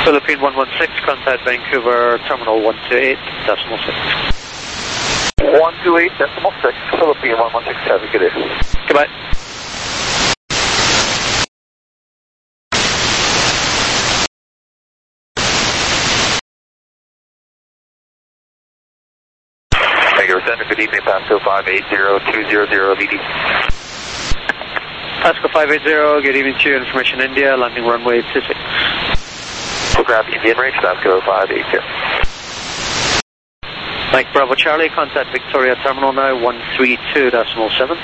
Philippine 116, contact Vancouver Terminal 128.6. 128.6, Philippine 116, have a good day. Goodbye. Vancouver Center, good evening, Pasco 580-200 VD. Pasco 580, good evening to you, Information India, landing runway 26. Aircraft Indian range, Pasco 580. Mike Bravo Charlie, contact Victoria Terminal now, 132.7.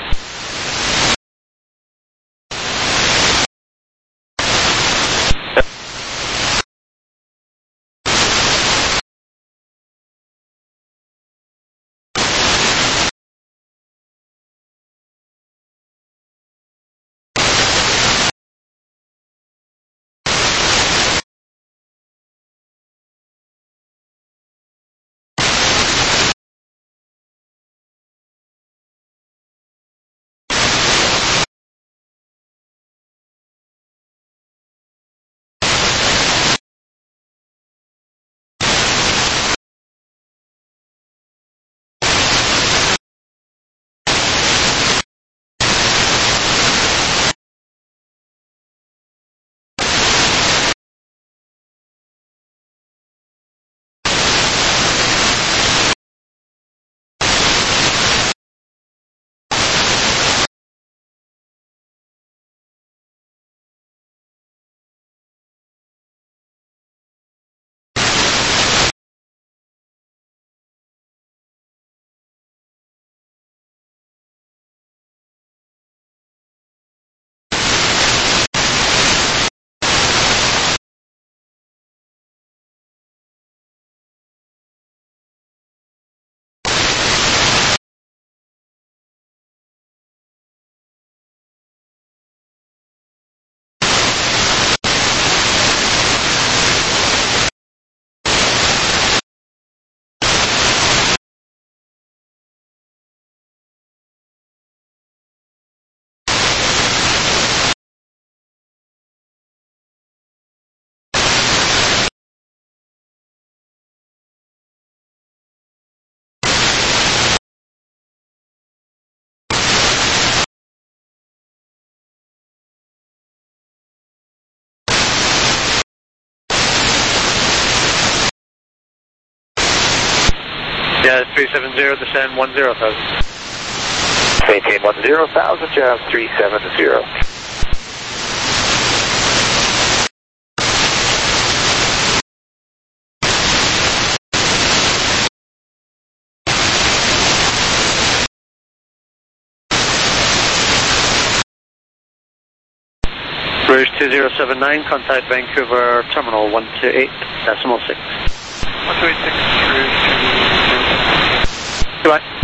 Yeah, 370, descend 10,000. Maintain 10,000, Jazz 370. Rouge 2079, contact Vancouver Terminal 128.6. 128.6. Goodbye.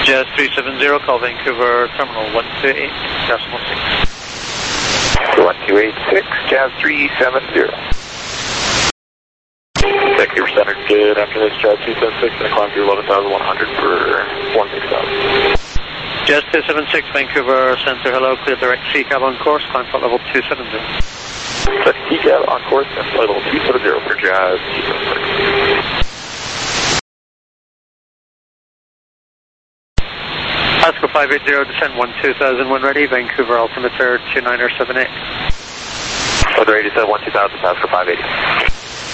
Jazz 370, call Vancouver Terminal 128.6. 1286, Jazz 370. Vancouver Center, good after this, Jazz 276, and climb through 11,100 for 16,000. Jazz 276, Vancouver Center, hello, clear direct CCAB on course, climb flight level 270. Set CCAB on course and flight level 270 for Jazz 276. Pascal 580, descent 12000 when ready, Vancouver altimeter 2978. Weather 87, 12000, Pascal 580.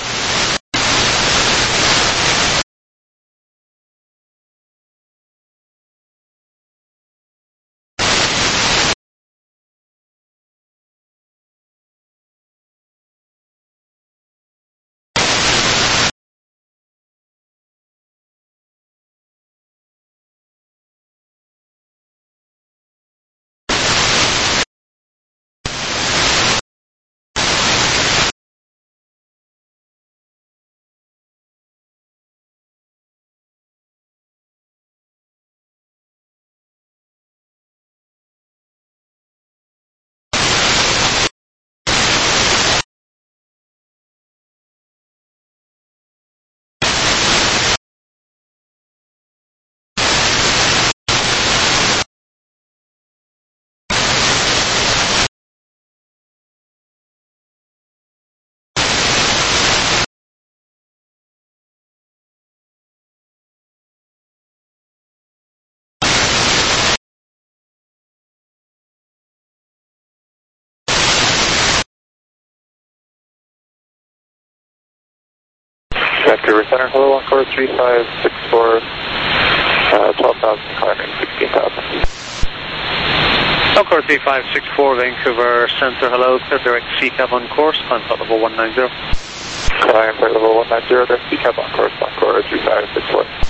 Vancouver Center, hello, on course 3564, 12,000, climbing 16,000. On course 3564, Vancouver Center, hello, clear direct CCAB on course, climb flight level 190. Climb flight level 190, direct CCAB on course 3564.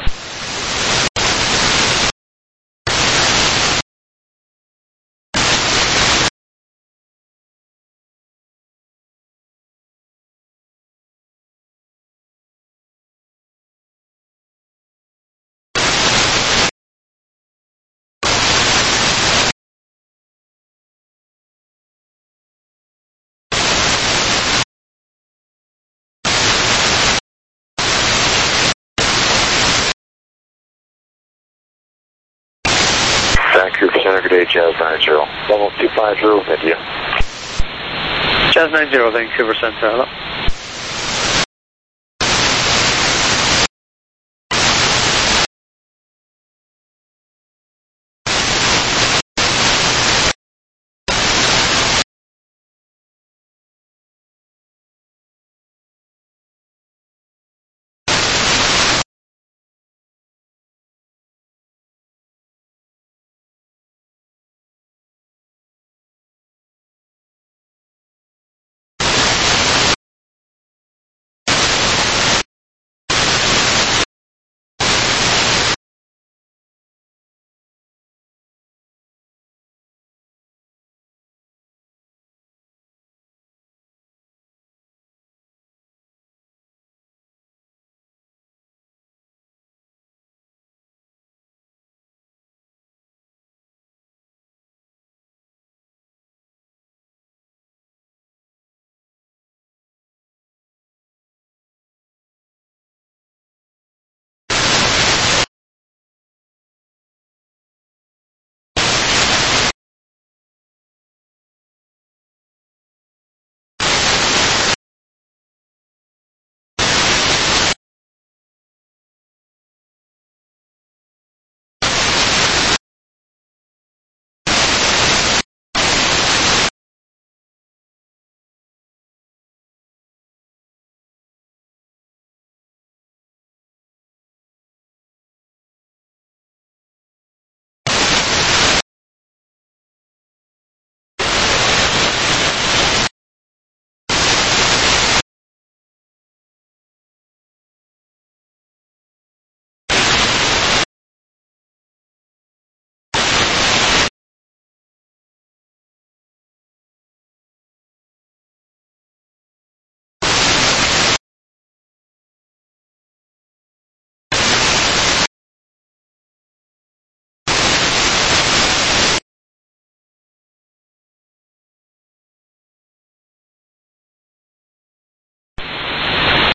Vancouver Center, good day, Jazz 90, level 250 with India. Jazz 90, Vancouver Center, hello.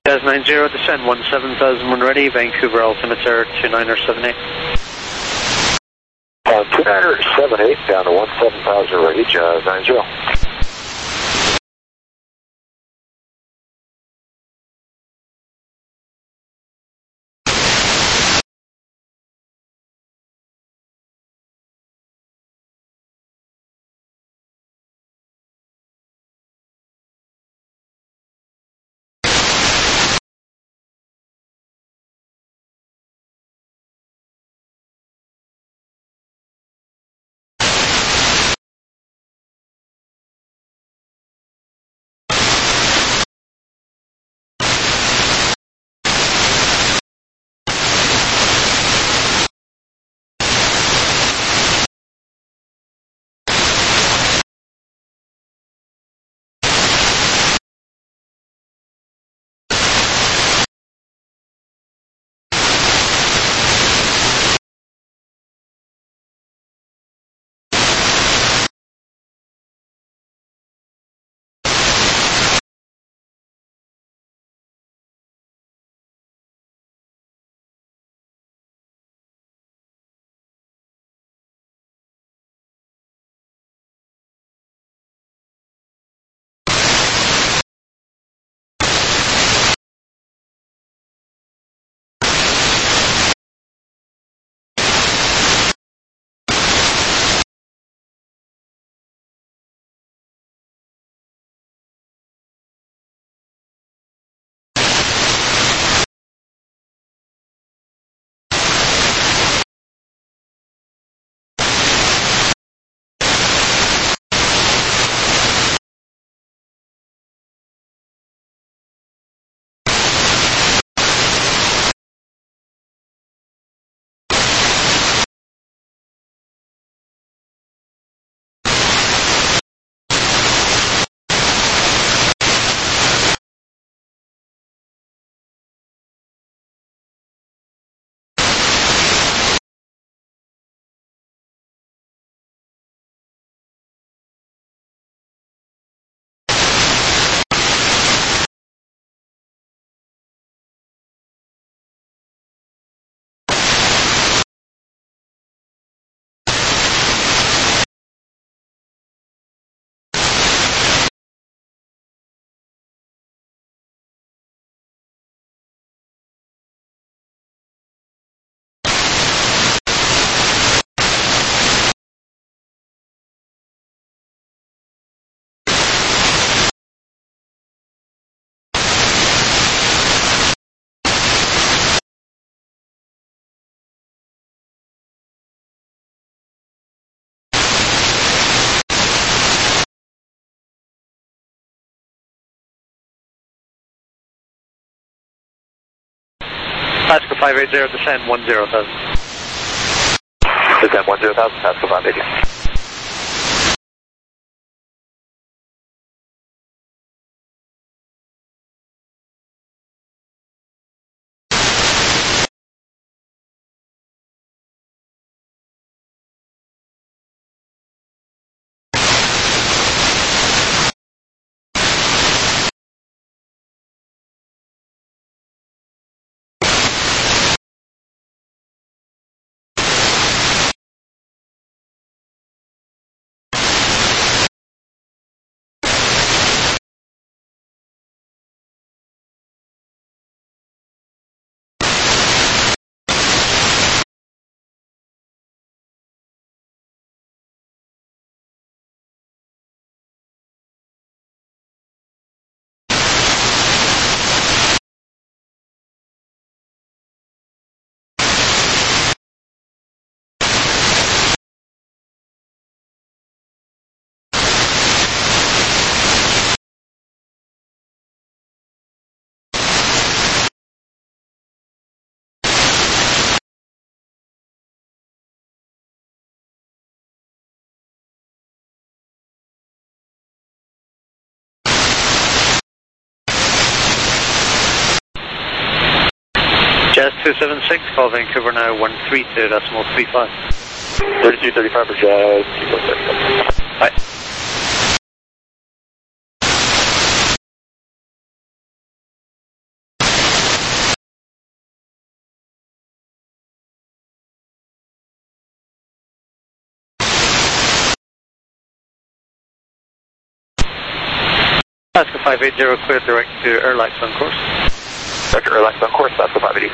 Jazz 90, descend 17001 ready, Vancouver altimeter 2978. 2978 down to 17000 ready, Jazz 90. Pascal 580, descend 10,000. Descend 10,000, Pascal 580. Jazz 276, call Vancouver now 132.35. 3235 for Jazz 276. Bye. 580, clear direct to Airlax on course. Direct to Airlax on course, that's the 580.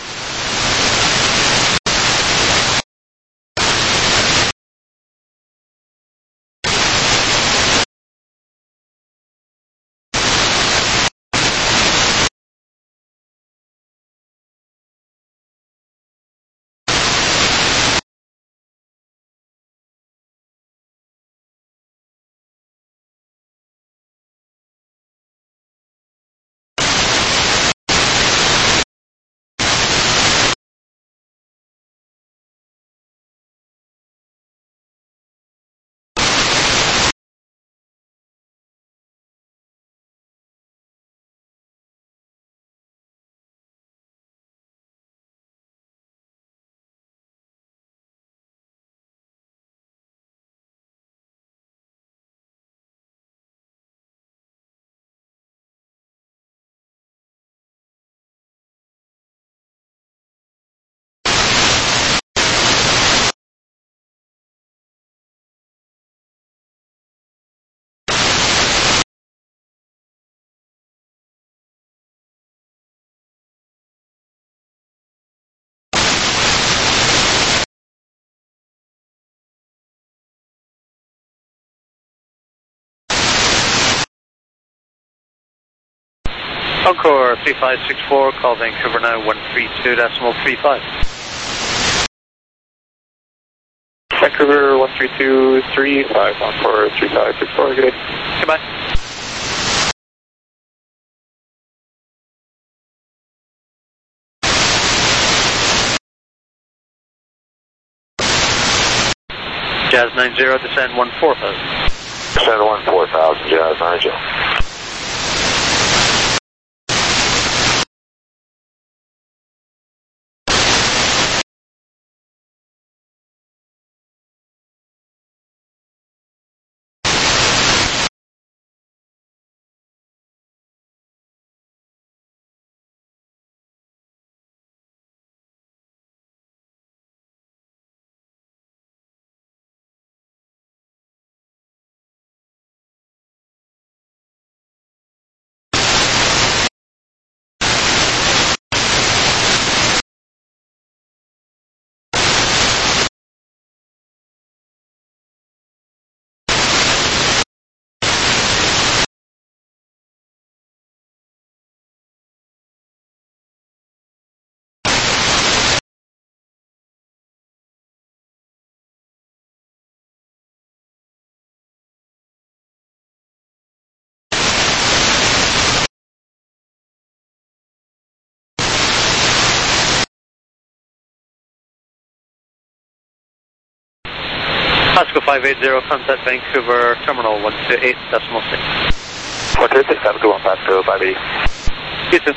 Encore 3564, call Vancouver now 132.35. Vancouver 132.35143564, good day. Goodbye. Jazz 90, descend 14,000. Descend 14,000, Jazz 90. Pasco 580, contact Vancouver Terminal 128.6. 126, have a good one, Pasco 580. You too.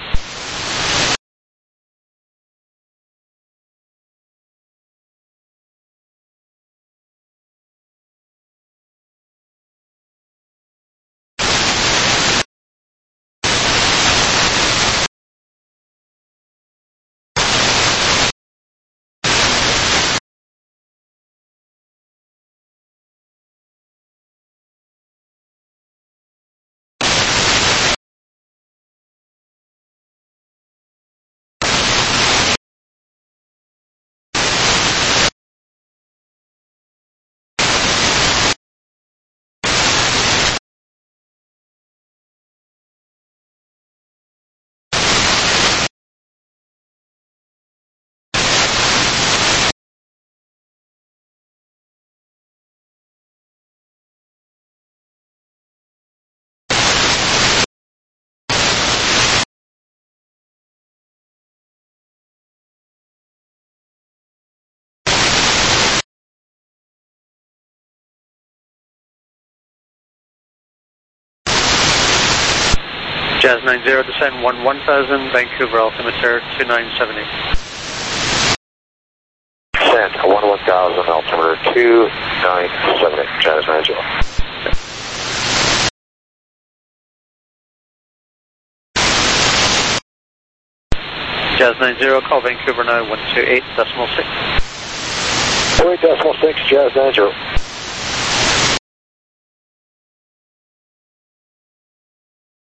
Jazz 90, descend 11,000, Vancouver altimeter 2978. Descend 11,000, altimeter 2978, Jazz 90. Jazz 90, call Vancouver now 128.6. 28.6, Jazz 90.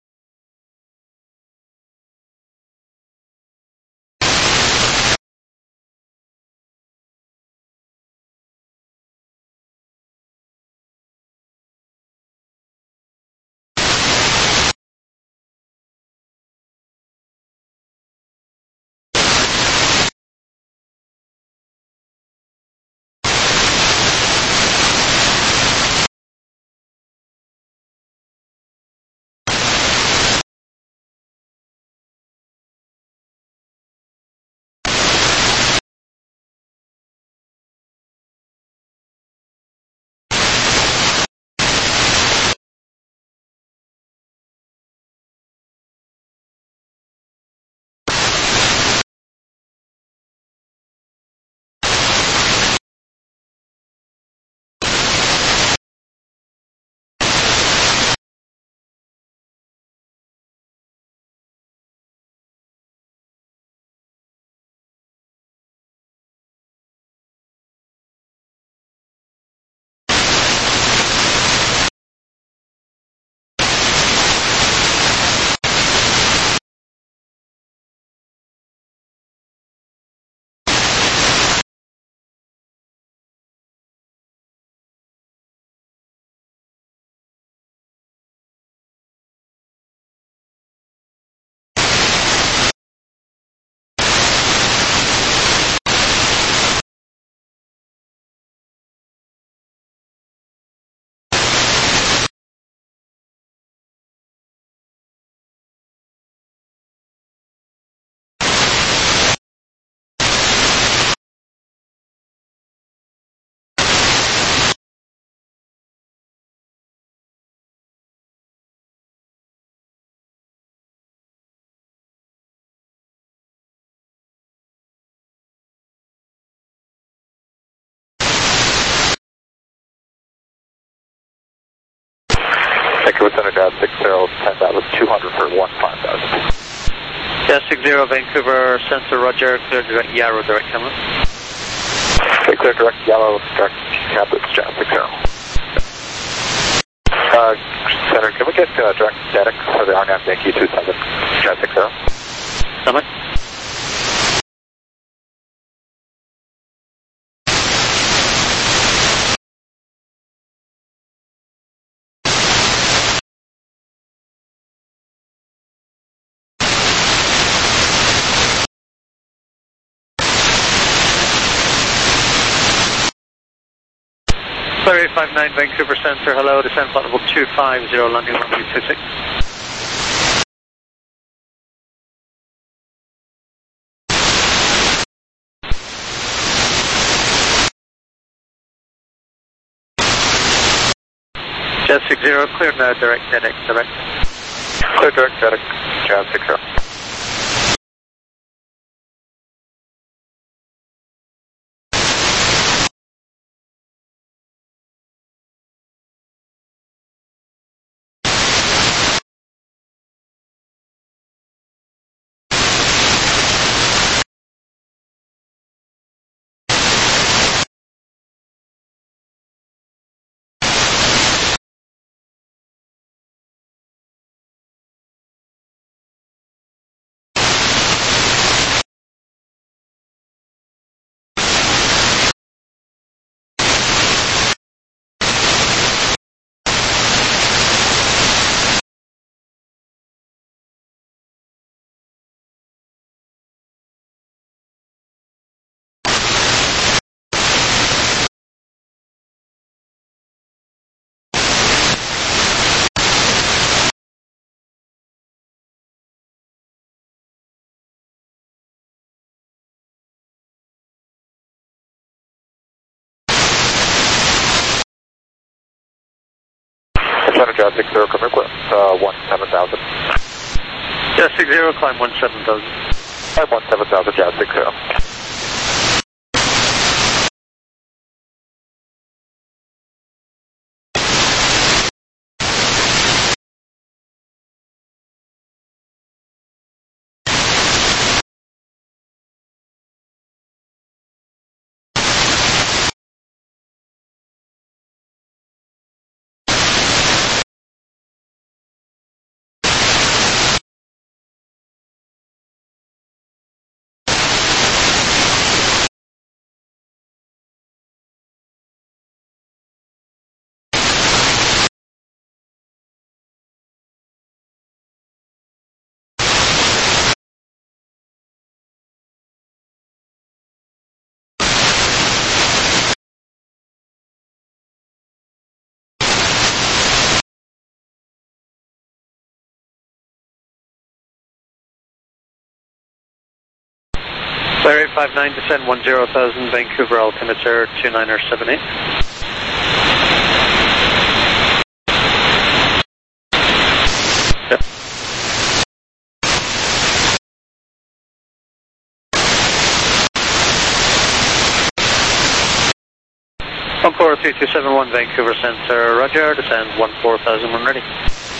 Thank you, Center Jazz 60, 10,200 for 15,000. Jazz 60, Vancouver Center, Roger, clear direct Yarrow, direct Hamlet. Okay, clear direct Yellow, direct Hamlet, Jazz 60. Center, can we get direct static for the RNAV Yankee 27, Jazz 60? Summit. Clear 859 Vancouver Center, hello, descent flight level 250, landing runway 26. Jazz 60, clear now, direct NX, direct. Clear direct static, Jazz 60. Center Jazz 60, come request 17,000. Jazz 60, climb 17,000. Climb 17,000, Jazz 60. Clear 859, descend 10,000, Vancouver altimeter 2978. Yep. Encore 3271 Vancouver Center, Roger, descend 14,000 when ready.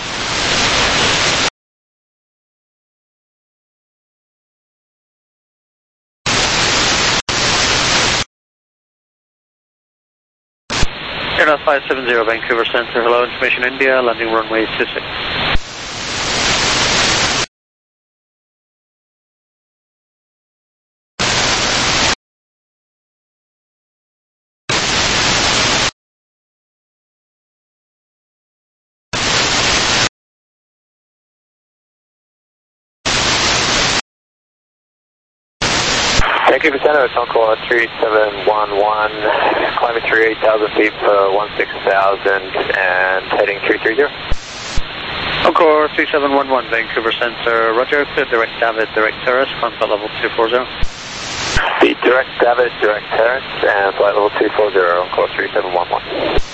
Air 570 Vancouver Center, hello, information India, landing runway 26. Vancouver Center, Tonko 3711, climbing through 8,000 feet for 16,000 and heading 330. Encore 3711 Vancouver Center, Roger, clear direct David, direct Terrace, climb flight level 240. The direct David, direct Terrace, and flight level 240, Encore 3711.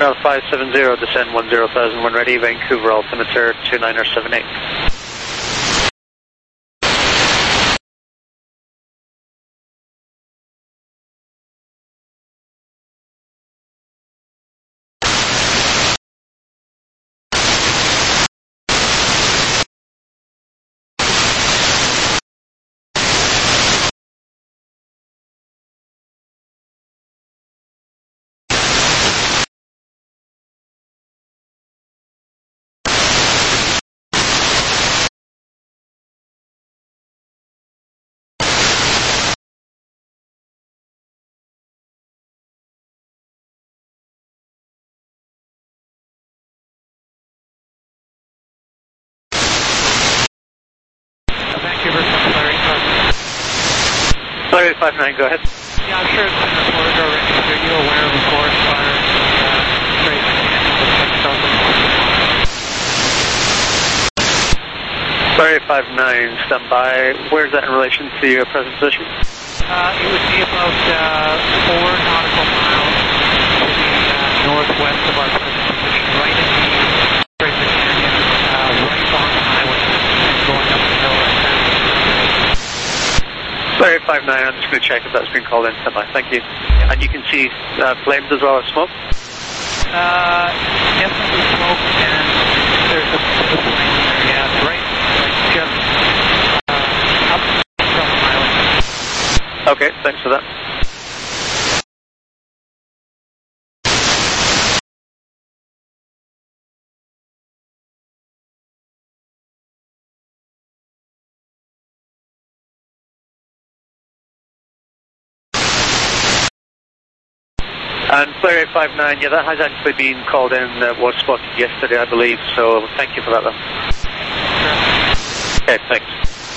Aeronaut 570, descend 10,000 when ready, Vancouver altimeter 2978. Larry 59, go ahead. Yeah, I'm sure it's been reported already. Are you aware of a forest fire straight Larry 59, stand by. Where's that in relation to your present position? It would be about 4 nautical miles to the northwest of our present position, right in the Fraser Canyon, right on the highway, and going up the hill like that. Larry 59, I'm just going to check if that's been called in. Stand by. Thank you. And you can see flames as well as smoke? Definitely smoke, and there's a bit of flame there, yeah. Right just up from the highway. Okay, thanks for that. And Flare 59, yeah, that has actually been called in, was spotted yesterday, I believe, so thank you for that then. Okay, thanks.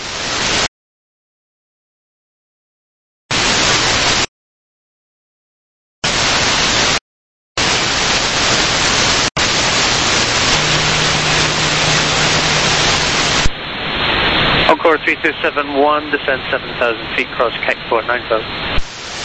Encore 3271, descend 7,000 feet, cross Kite 9000.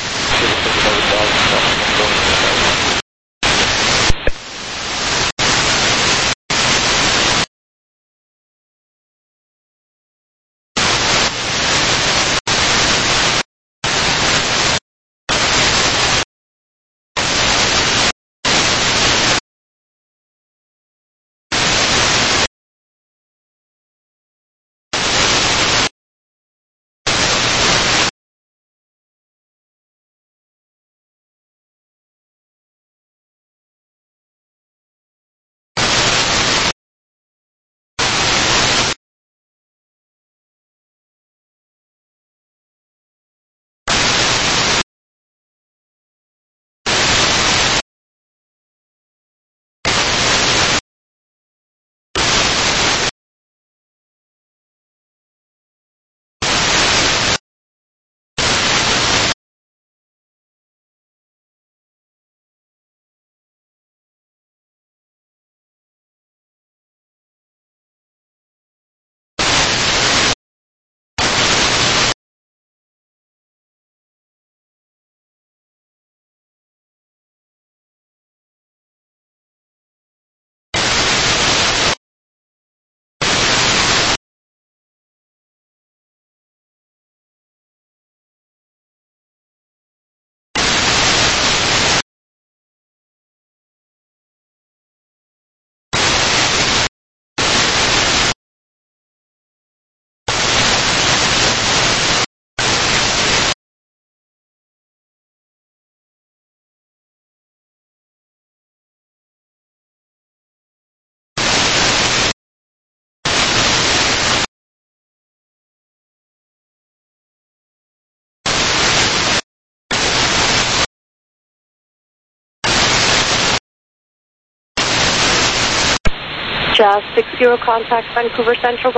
Jazz 60, contact Vancouver Central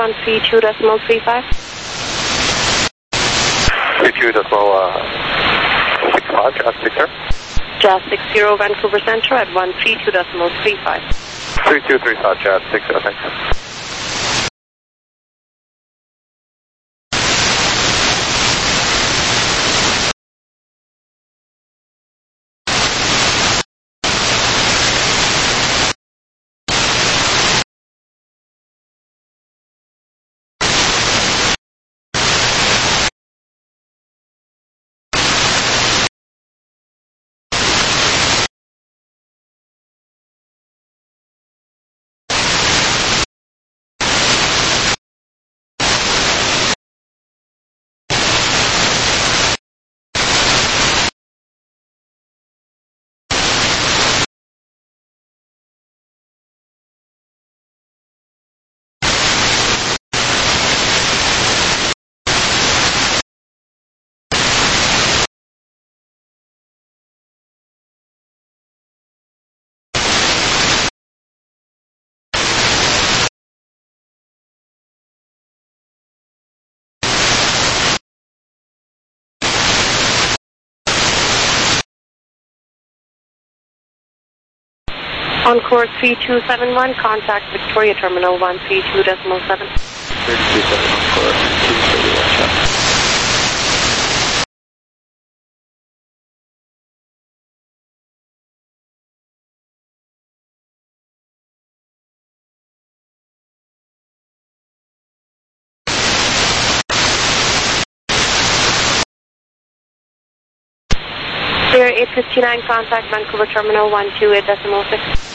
132.35. 32.65, Jazz 60. Jazz 60, Vancouver Central at 132.35. 3235, Jazz 60, thanks. On course 3271, contact Victoria Terminal 132.7. 3271 on course 231, check. Clear 859, contact Vancouver Terminal 128.6.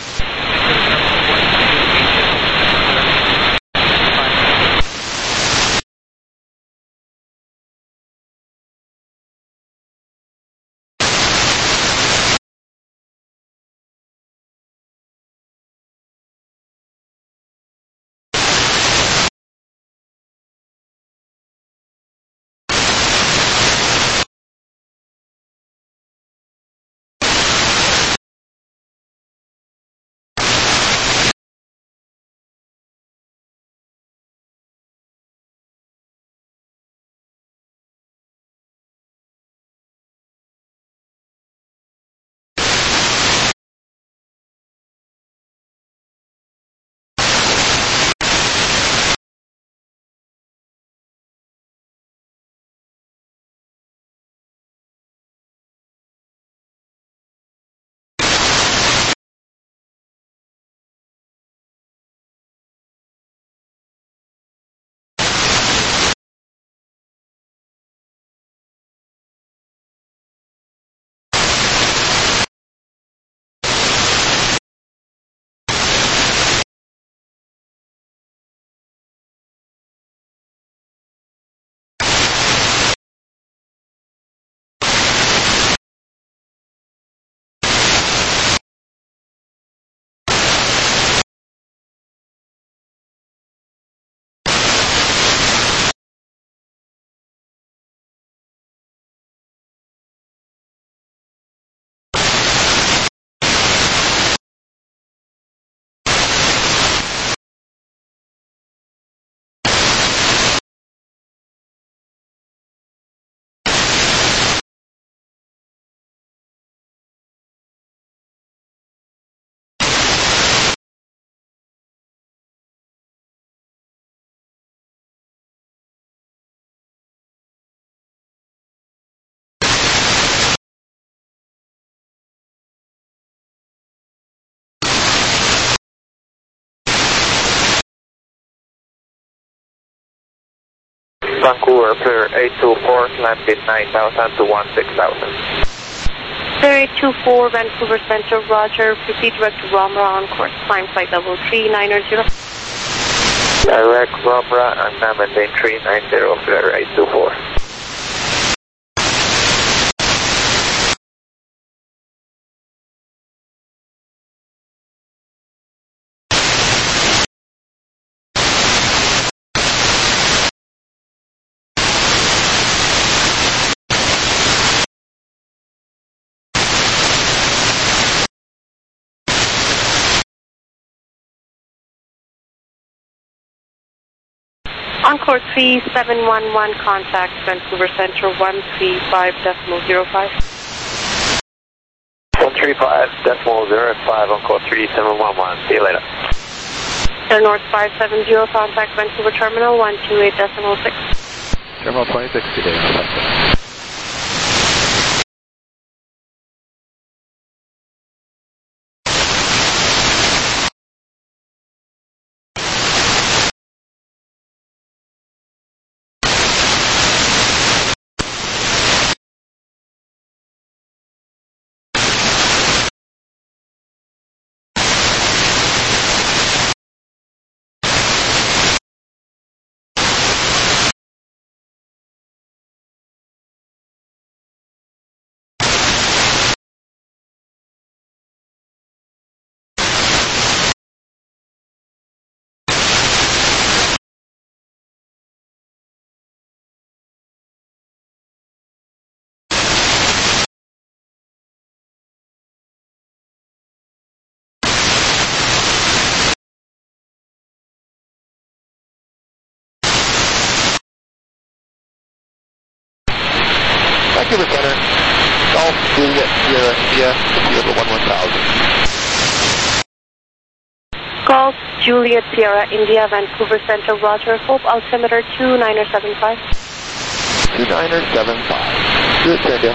Vancouver, clear 824, landed 9,000 to 16,000. Clear 824, Vancouver Center, Roger. Proceed direct to Romra on course. Climb flight level 390. Direct Romra and now maintain 390, clear 824. On course 3711, contact Vancouver Center 135.05. 135.05 on course 3711. See you later. Air North 570, contact Vancouver Terminal 128.06. Terminal 2060, David. Vancouver Center, Golf Juliet Sierra India, computer 11000. Juliet Sierra India, Vancouver Center, Roger. Hope altimeter 2975. 2975. Good, India.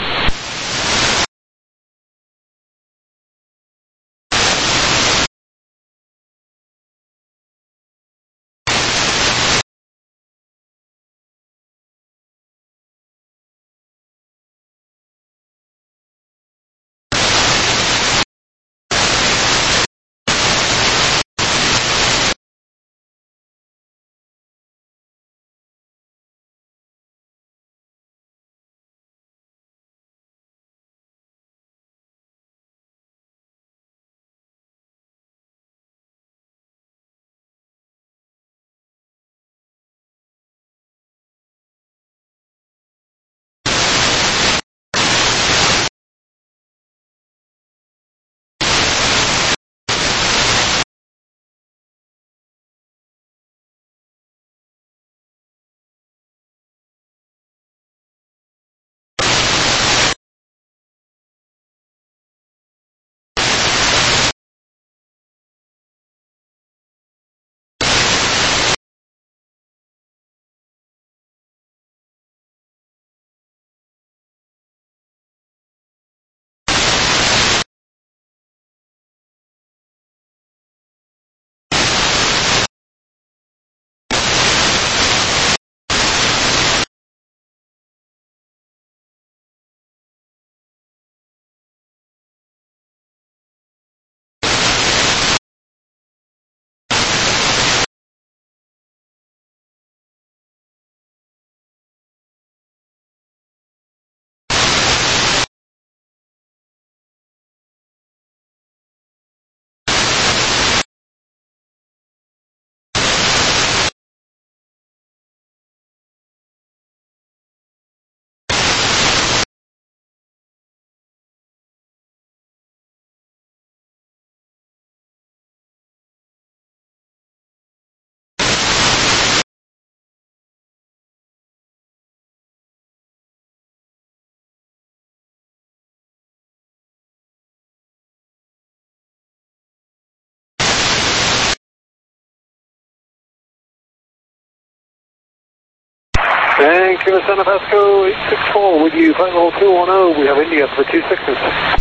Vancouver Center, Pasco 864 with you, flight level 210. We have India for 26s.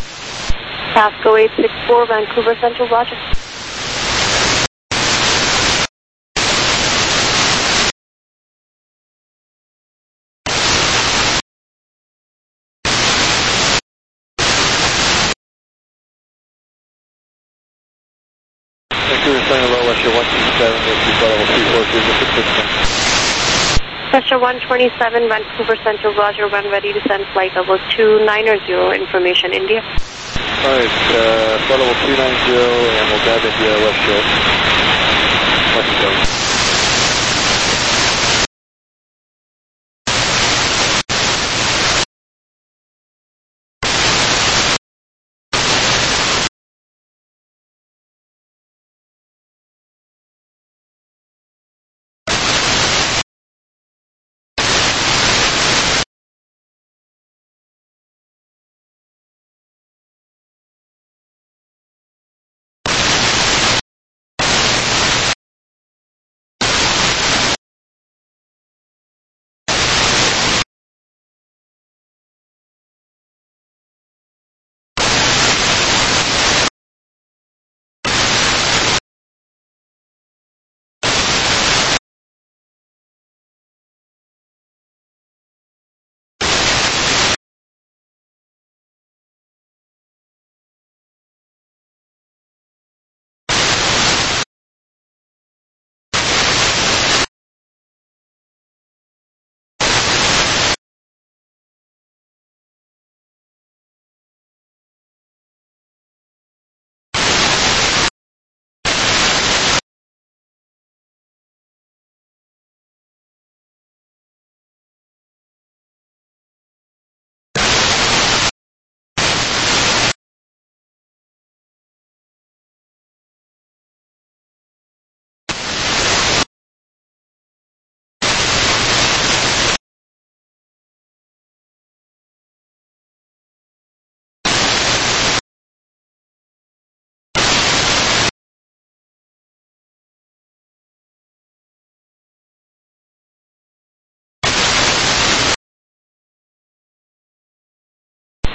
Pasco 864, Vancouver Central, Roger. Vancouver Center, low Russia 127, with you, flight level 243, Pressure 127, Vancouver Central, Roger. When ready to send flight level 290, information India. Alright, flight level 290, and we'll grab India, Russia. 127.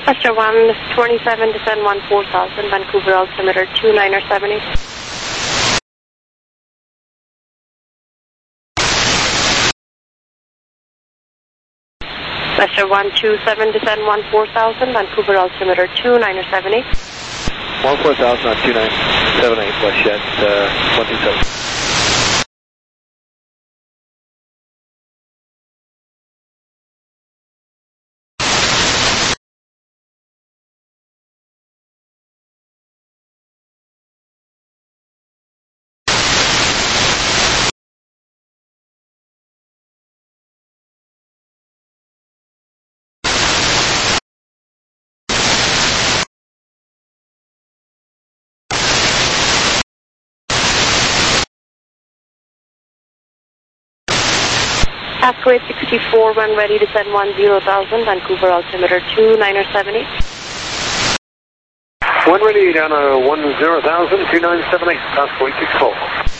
Buster 127, descend 4000, Vancouver altimeter 2970. Buster 127, descend 4000, Vancouver altimeter 2970. 14000 on 2978, Flechette 127. Pasco 864, when ready, descend 10,000, Vancouver altimeter 2970. When ready, down 10,000, 2978, Pasco 864.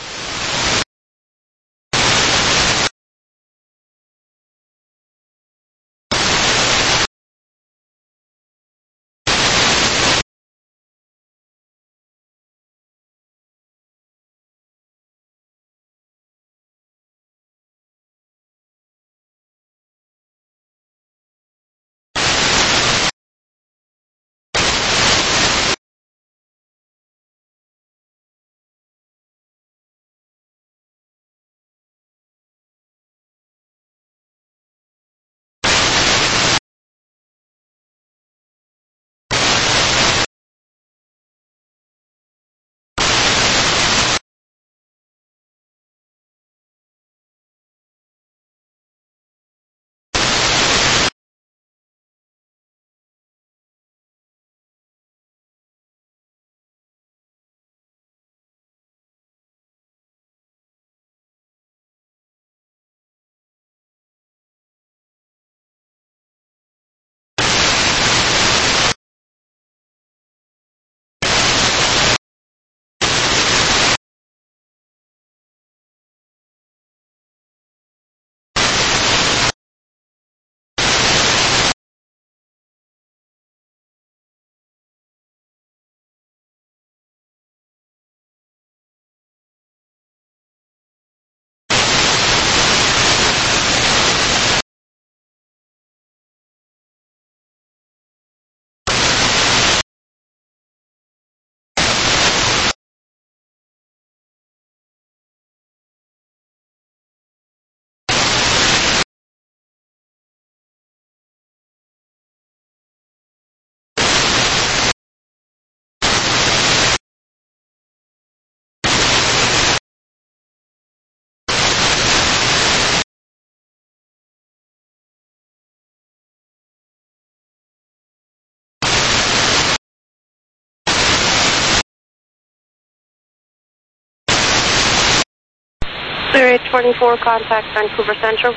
Clear 824, contact Vancouver Central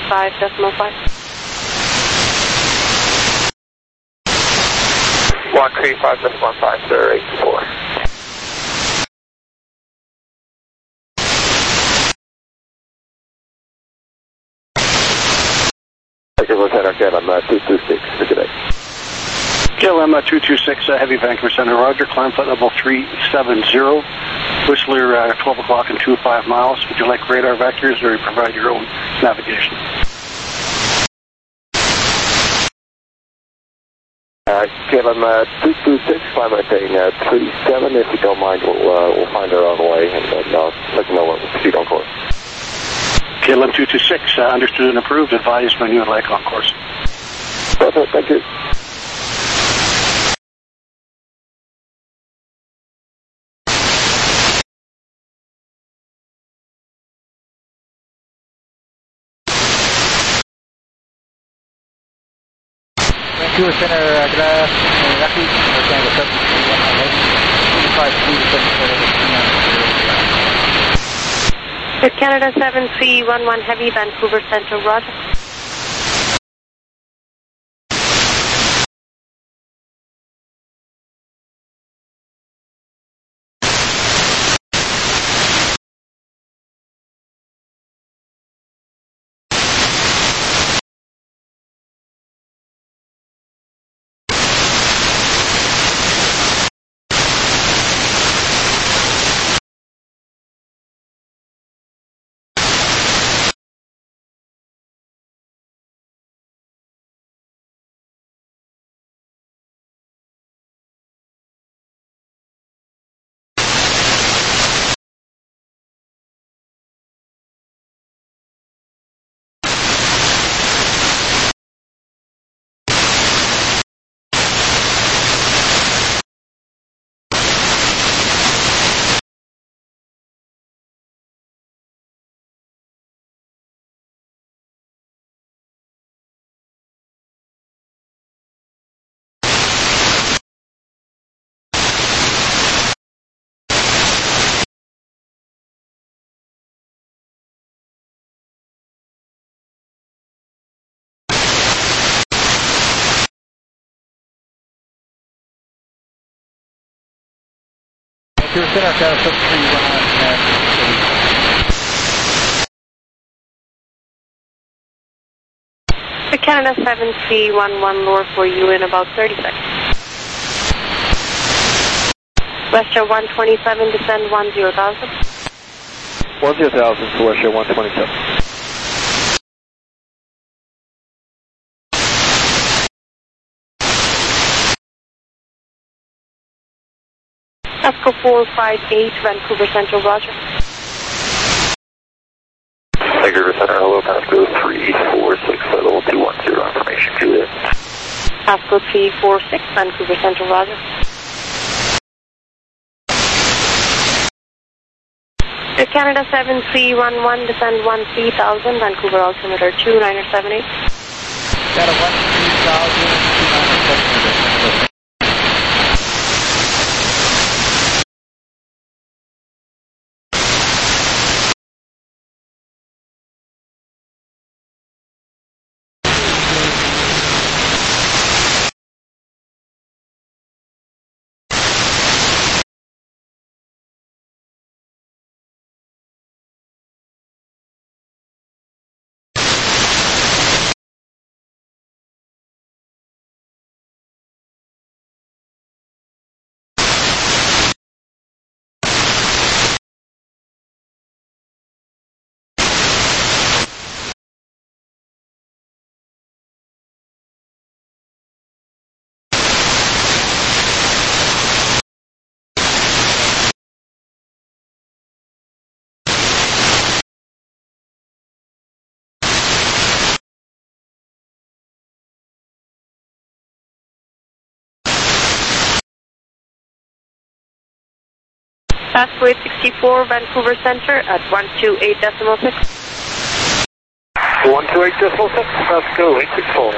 135.5. 135.15, sir, 84. Thank you, Lieutenant KLM 226, good day. KLM 226, Heavy Vancouver Center, Roger, climb flight level 370, Whistler 12 o'clock and 25 miles. Would you like radar vectors or provide your own navigation? KLM 226, climb maintain 37, if you don't mind, we'll find our own way and then let you know what we'll proceed on course. KLM 226, understood and approved, advised when you would like on course. Perfect, thank you. Vancouver Center, Rocky, Tango 731, Air Canada 7311, Heavy, Vancouver Central, Roger. Kilo Center, Canada 731 The Canada 7311 lower for you in about 30 seconds. WestJet 127, descend 10,000. 10,000 to WestJet 127. Esco 458, Vancouver Central, Roger. Vancouver Center, hello, Pasco 346, level 210, information Juliet. Pasco 346, Vancouver Central, Roger. The Canada 7311, descend 13,000, Vancouver altimeter 2978. Canada 13,000, 2978. Pasco 864, Vancouver Center at 128.6. 128.6, Pasco 864.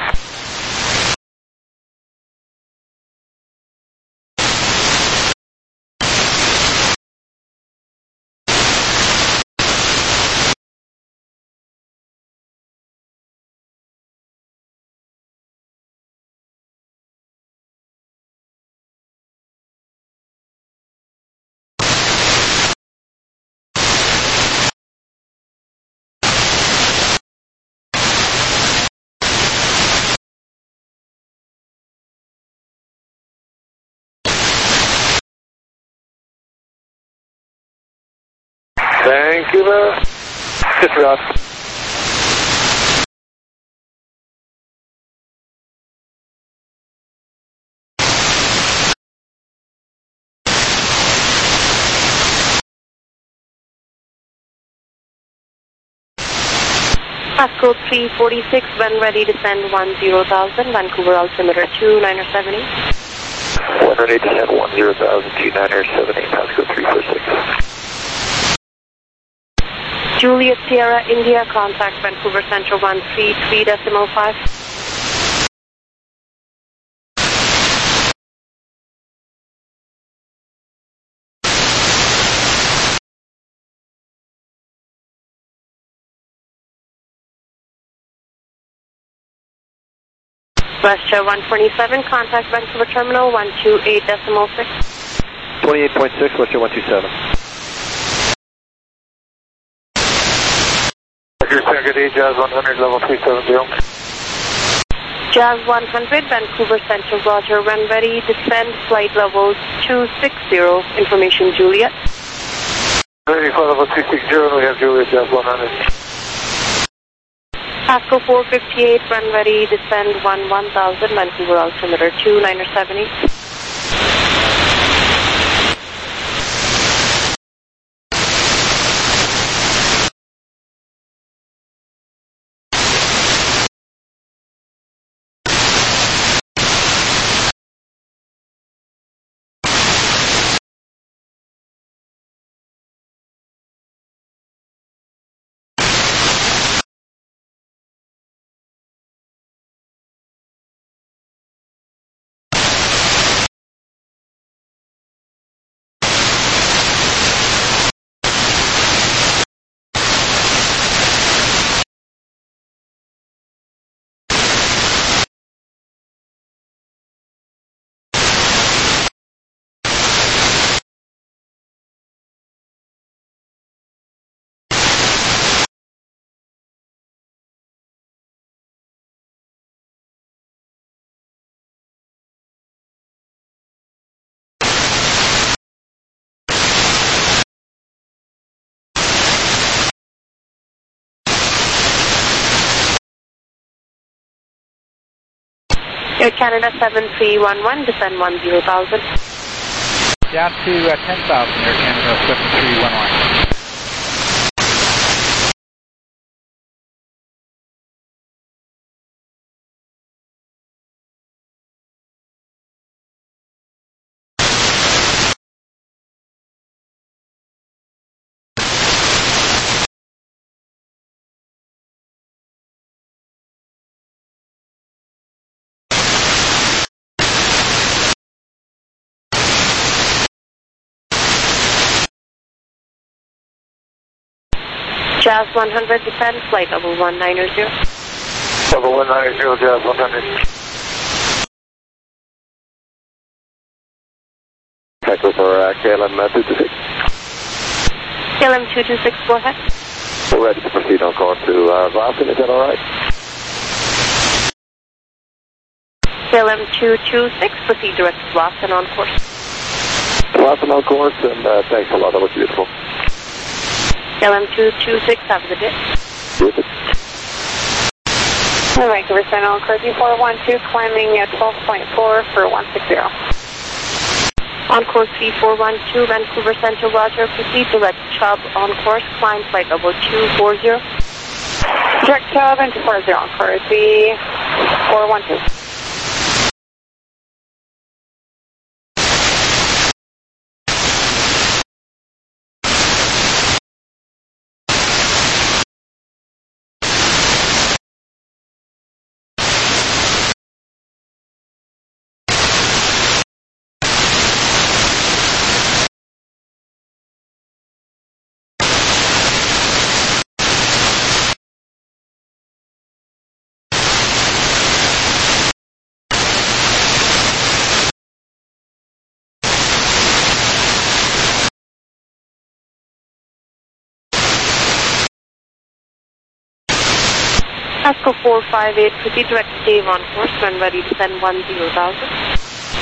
Vancouver, disregard. Pasco 346, when ready, descend 10,000, Vancouver altimeter 2970. 108, descend 10,000, 2978, Pasco 346. Juliet Sierra India, contact Vancouver Central 133.5. WestJet 127, contact Vancouver Terminal 128.6. 28.6, WestJet 127. Secretary, Jazz 100, level 370. Jazz 100, Vancouver Central, Roger, when ready, descend flight level 260, information Juliet. Ready for level 260, we have Juliet, Jazz 100. Pasco 458, when ready, descend 11,000, Vancouver altimeter 2970. Air Canada 7311, descend 10,000. Down to 10,000, Air Canada 7311. Jazz 100, descend, flight level 190. Level 190, Jazz 100. Echo for KLM 226. KLM 226, go ahead. We're ready to proceed on course to Boston, is that alright? KLM 226, proceed direct to Boston on course. Boston on course, and thanks a lot, that was beautiful. KLM 226, have a good day. Beautiful. Alright, Vancouver on course 412, climbing at 12.4 for 160. On course 3412, Vancouver Central, Roger, proceed direct Chubb on course, climb flight level 240. Direct Chubb and 240 on course 3412. Pasco 458, proceed direct to Dave on course, when ready to send 10,000.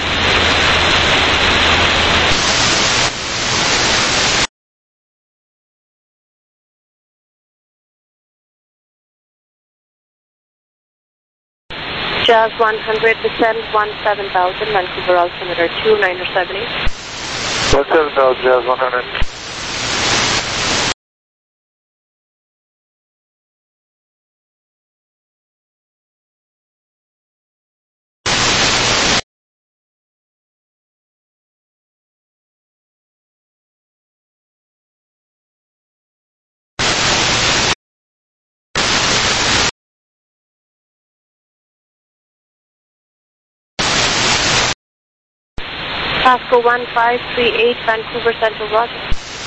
Jazz 100, descend 17,000, Vancouver altimeter 2970. 17,000, Jazz 100. Pasco 1538, Vancouver Central, Roger.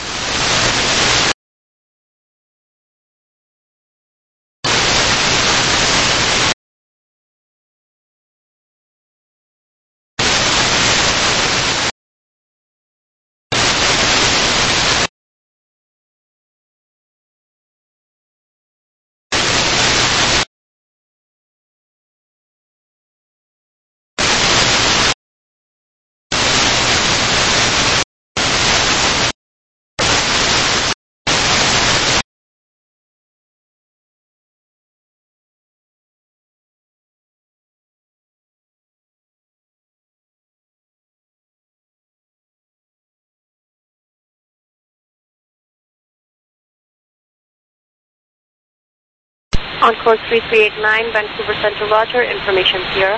On course 3389, Vancouver Central, Roger, information Sierra.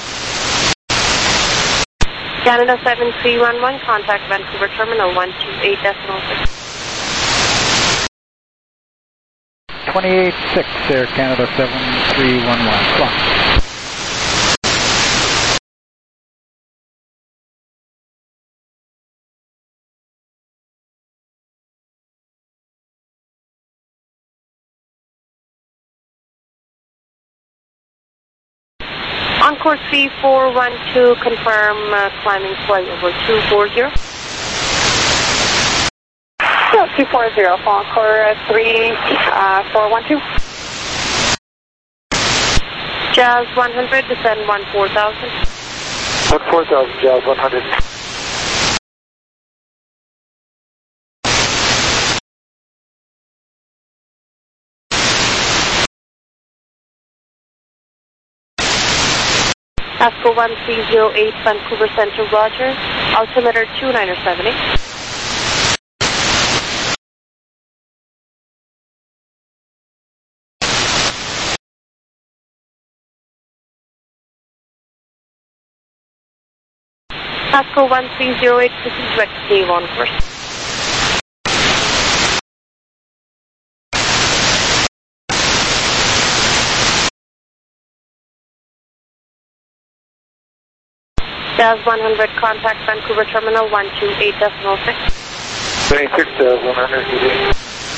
Canada 7311, contact Vancouver Terminal 128.6. 28.6, Air Canada 7311, clock. On course 3412, confirm climbing flight over 240. 240, on course 3412. Jazz 100, descend 14,000. 14,000, Jazz 100. ASCO 1308 Vancouver Center, Roger. Altimeter 2970. ASCO 1308, proceed direct to Dave on course. Daz 100, contact Vancouver Terminal 128.6. 26 Daz 100.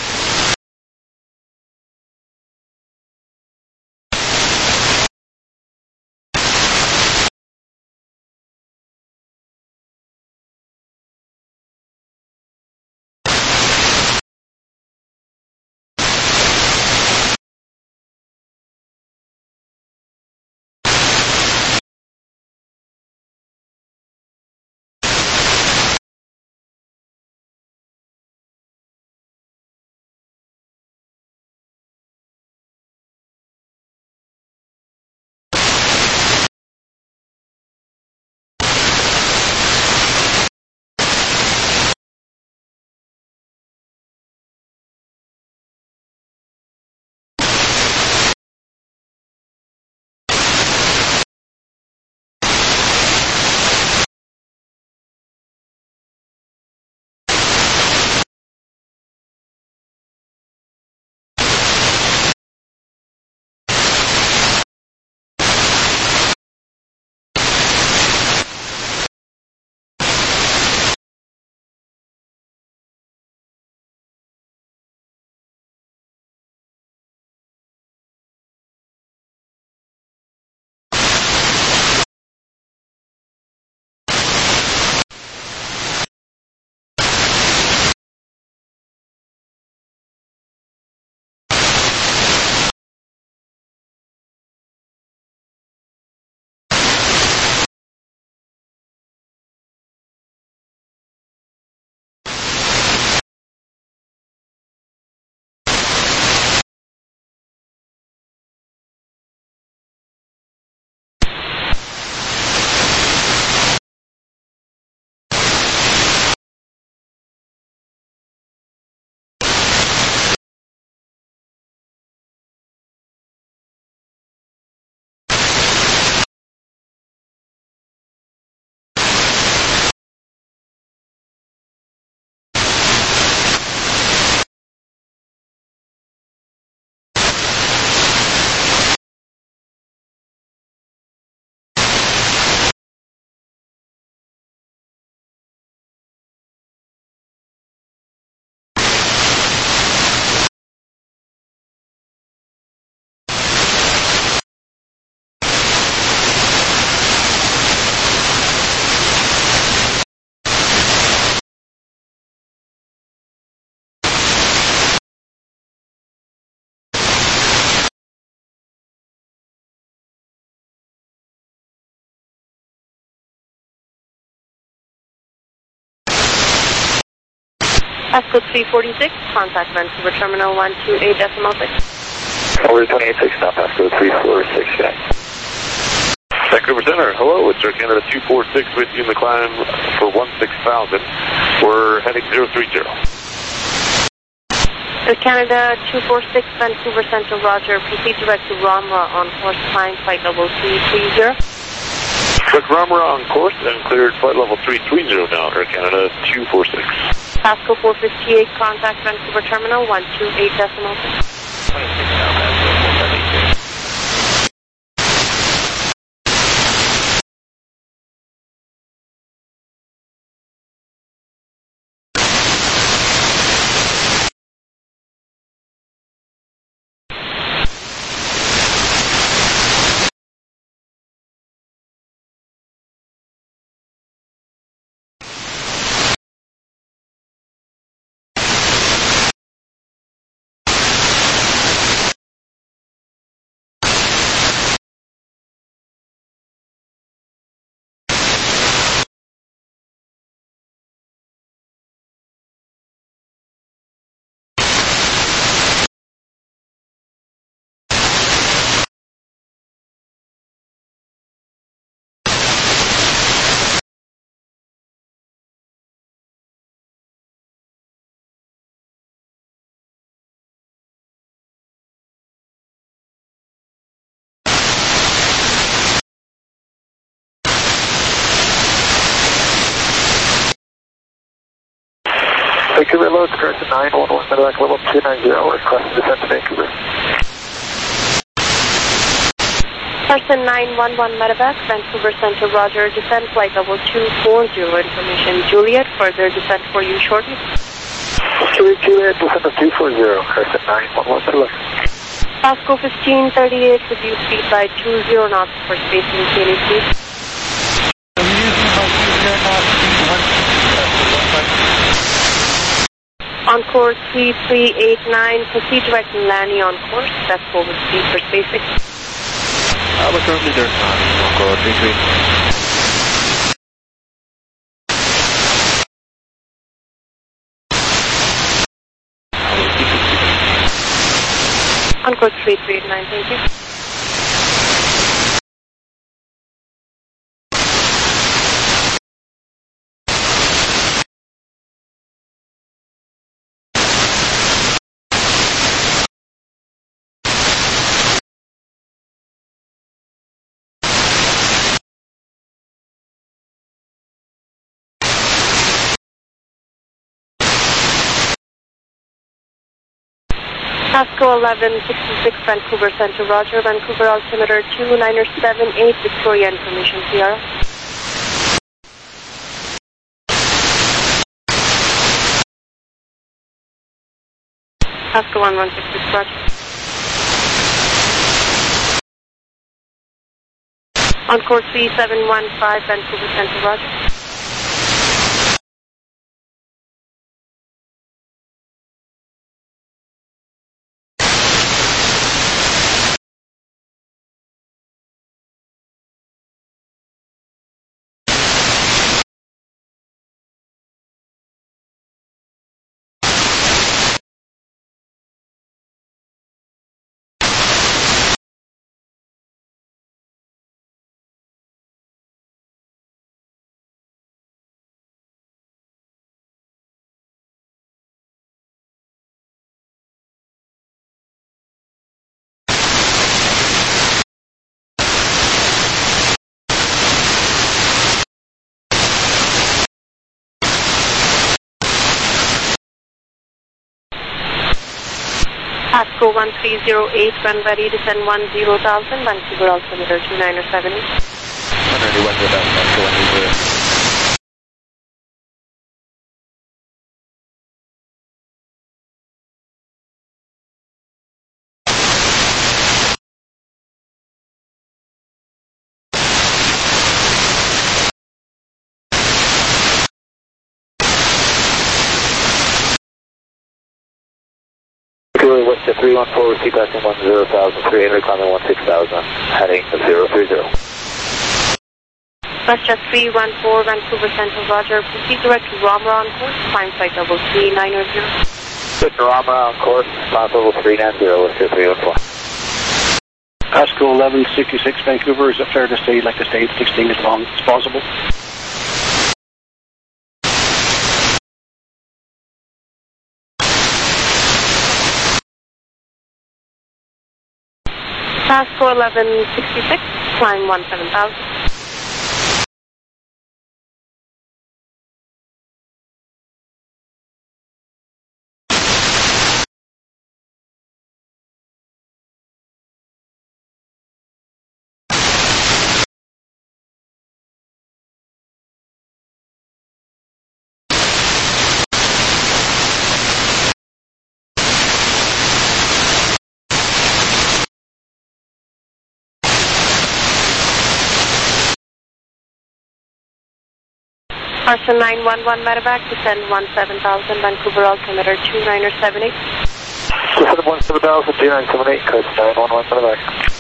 ASCO 346, contact Vancouver Terminal 128.6. Over 28.6, now ASCO 346, okay. Vancouver Center, hello, it's Air Canada 246 with you in the climb for 16,000. We're heading 030. Air Canada 246, Vancouver Central, Roger. Proceed direct to Ramra on course, climb flight level 330. Click Ramra on course and cleared flight level 330 now, Air Canada 246. ASCO 458, contact Vancouver Terminal 128.6. Vancouver loads, Carson 911, medevac level 290, request descent to Vancouver. Carson 911 medevac, Vancouver Center, Roger, descent flight level 240, information Juliet, further descent for you shortly. Juliet, descent of 240, Carson 911 medevac. Pasco 1538, reduce speed by 20 knots for spacing KNE, please. On course 3389, proceed direct Lanny on course, that's forward speed for spacing. We're currently there on course 33. On course 3389, thank you. Pasco 1166, Vancouver Center, Roger, Vancouver altimeter 2978, Victoria, information Sierra. Pasco 1166, Roger. On course 3715, Vancouver Center, Roger. Pasco 1308, when ready, descend 10,000, Vancouver altimeter 2978. Already went with that, Pasco 130. West to 314, receive passing 10,300, climbing 16,000, heading to 030. WestJet 314, Vancouver Central, Roger, proceed direct to Ramra on course, climb flight level 3900. Switch to Ramra on course, climb level 390, Westjet 314. Pasco 1166, Vancouver, is it fair to say you'd like to stay at 16 as long as possible? Pasco 1166, climb 17,000. Carson 911 medevac, descend 17,000, Vancouver altimeter 2978. Descend 17,000, 2978, Carson 911 medevac.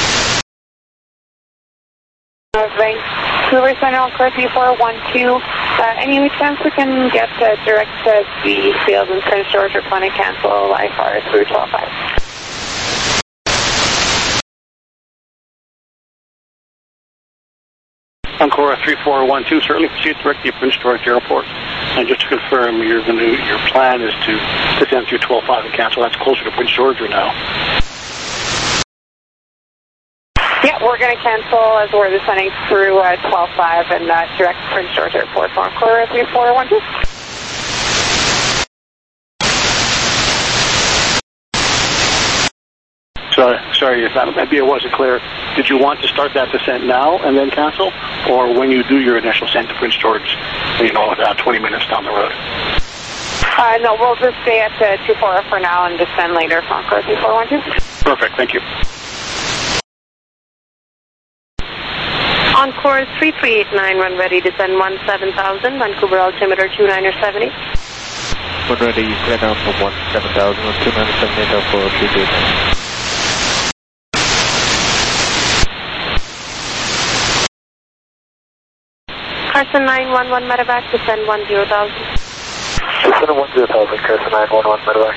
Vancouver Center on course 3412, Any chance we can get direct to the field in Prince George or Plenty cancel IFR through 12.5? Encore 3412, certainly proceed directly to Prince George Airport. And just to confirm, your plan is to descend through 12.5 and cancel. That's closer to Prince George or now? Yeah, we're going to cancel as we're descending through 12.5 and direct to Prince George Airport. Encore 3412. Sorry if that maybe it wasn't clear. Did you want to start that descent now and then cancel, or when you do your initial ascent to Prince George, 20 minutes down the road? No, we'll just stay at 24 for now and descend later. Encore 3412. Perfect, thank you. Encore 3389 when ready, descend 17,000, Vancouver altimeter 2970. When ready, clear down from 17,000 on 2978 up for 3389. Carson 911 medevac, descend 10,000. Descend 10,000, Carson 911 medevac.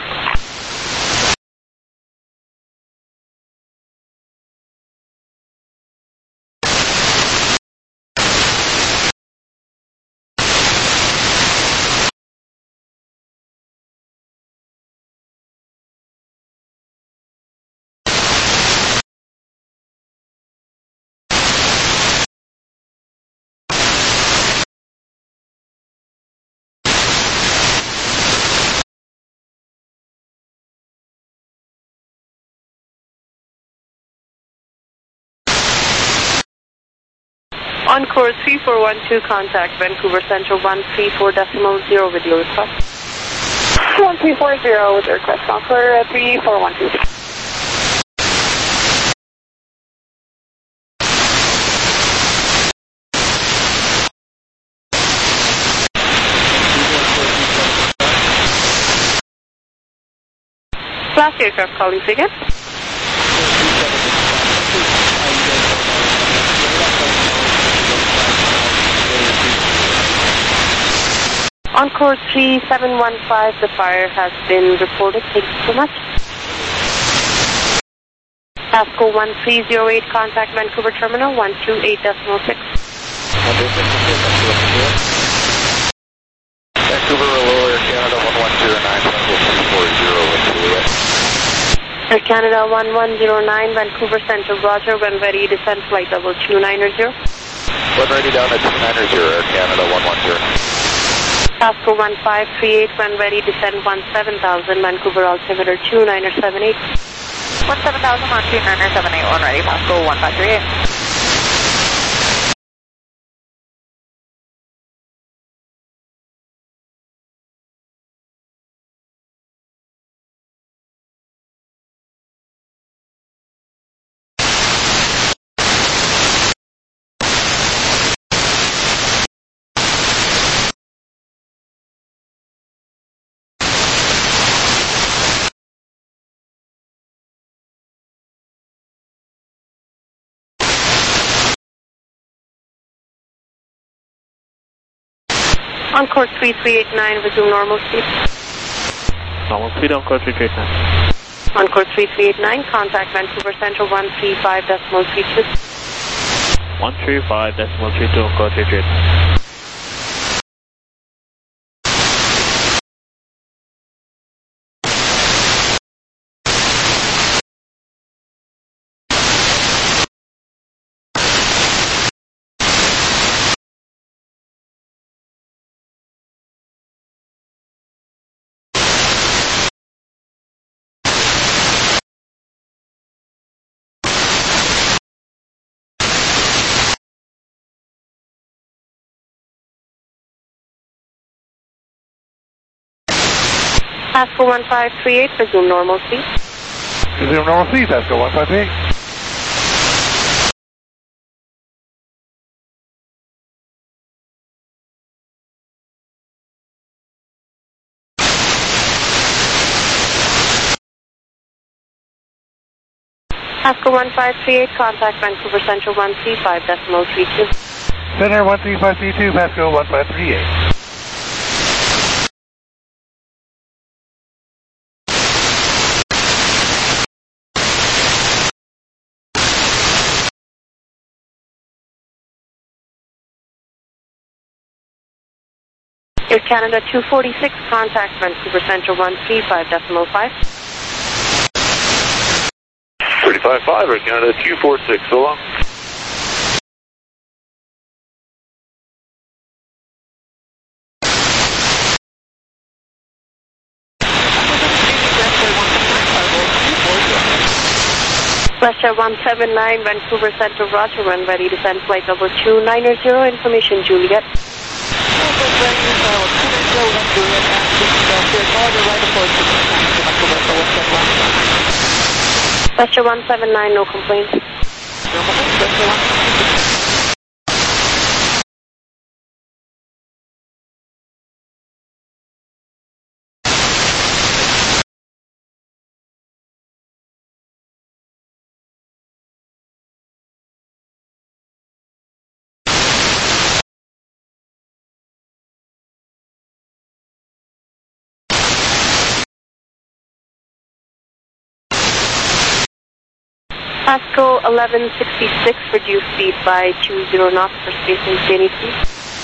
Encore 3412, contact Vancouver Central 134.0 with your request. 1340 with your request. Encore 3412. Last aircraft calling again. Encore 3715, the fire has been reported. Thank you so much. Pasco 1308, contact Vancouver Terminal 128.6. Vancouver, hello, Air Canada 1109, Air Canada 1109, Vancouver Central, Roger. When ready, descend flight level 290. When ready, down at 290, Air Canada 110. Pasco 1538, when ready, descend 17,000, Vancouver altimeter 2978. 17,000 on 2978, when ready, Pasco 1538. Encore 3389, resume normal speed. Normal speed, Encore 3389. Encore 3389, contact Vancouver Central 135.32. 135.32, Encore 3389. Pasco 1538, resume normal speed. Resume normal speed, Pasco 158. Pasco 1538, contact Vancouver Central 135.32. Center 13532, Pasco 1538. Air Canada 246, contact Vancouver Central 135.5. 35.5, Air Canada 246, so long. Western 179, Vancouver Central, Roger, when ready to send flight level 290, information Juliet. Western 179, no complaints. Pasco 1166, reduced speed by 20 knots for space and steady speed.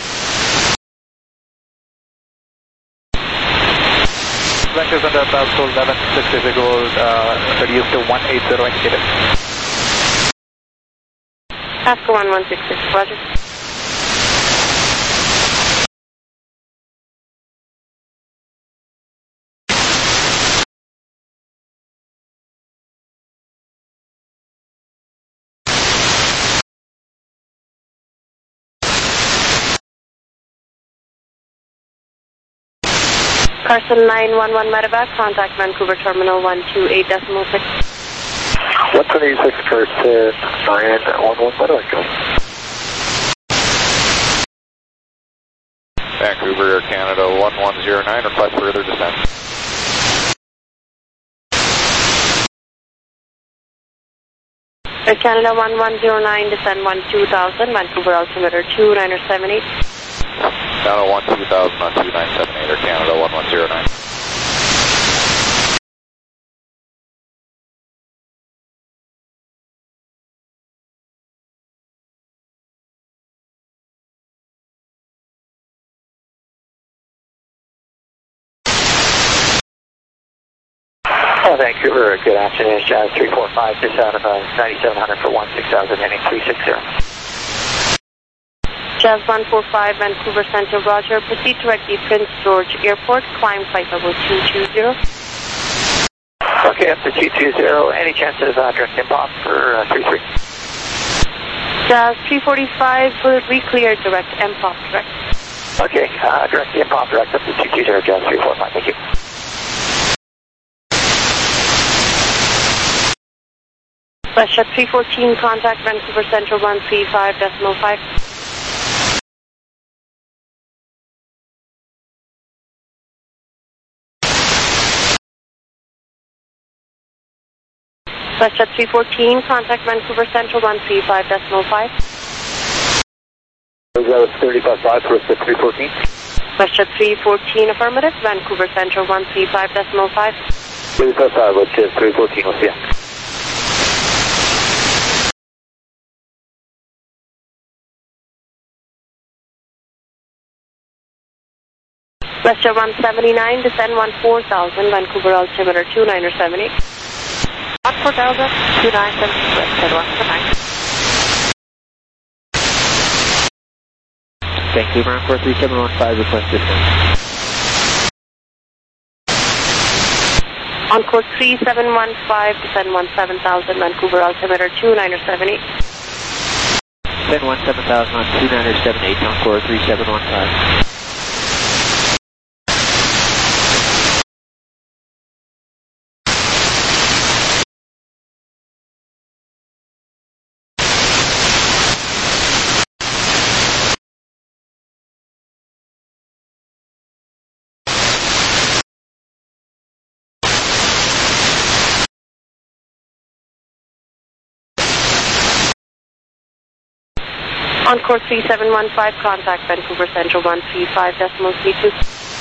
Vectors under Pasco 1166, reduced to 180 indicated. Pasco 1166, roger. Carson 911 medevac, contact Vancouver Terminal 128.6. 126, Carson 911 medevac, go. Vancouver, Air Canada 1109, request further descent. Air Canada 1109, descend 12000, Vancouver altimeter 2978. Down to 12000 on 2978, Air Canada 1109. Vancouver, good afternoon, Jazz 345, just out of 9700 for 16000, heading 360. Jazz 145, Vancouver Central, Roger. Proceed directly Prince George Airport, climb flight level 220. Okay, up to 220, any chance of direct impulse for 33? Jazz 345, will re-clear direct impulse, direct. Okay, direct impulse, direct up to 220, Jazz 345, thank you. WestJet 314, contact Vancouver Central 135.5. WestJet 314, contact Vancouver Central 135.5. That was 35.5 for WestJet 314. WestJet 314, affirmative, Vancouver Central 135.5. 35.5, WestJet 314, we'll see ya. WestJet 179, descend 14,000, Vancouver altimeter 2978. 14,000, 2976, head 149. Thank you, Ground 43715, request descent. On course 3715, descend 17,000, Vancouver altimeter 2978. Descend 17,000 on 2978, on course 3715. On course 3715, contact Vancouver Central 135.32.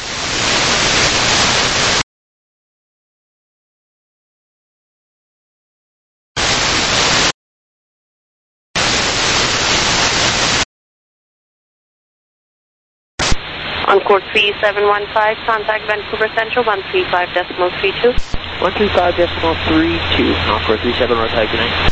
On course 3715, contact Vancouver Central 135.32. 135.32, on course 3715, good night.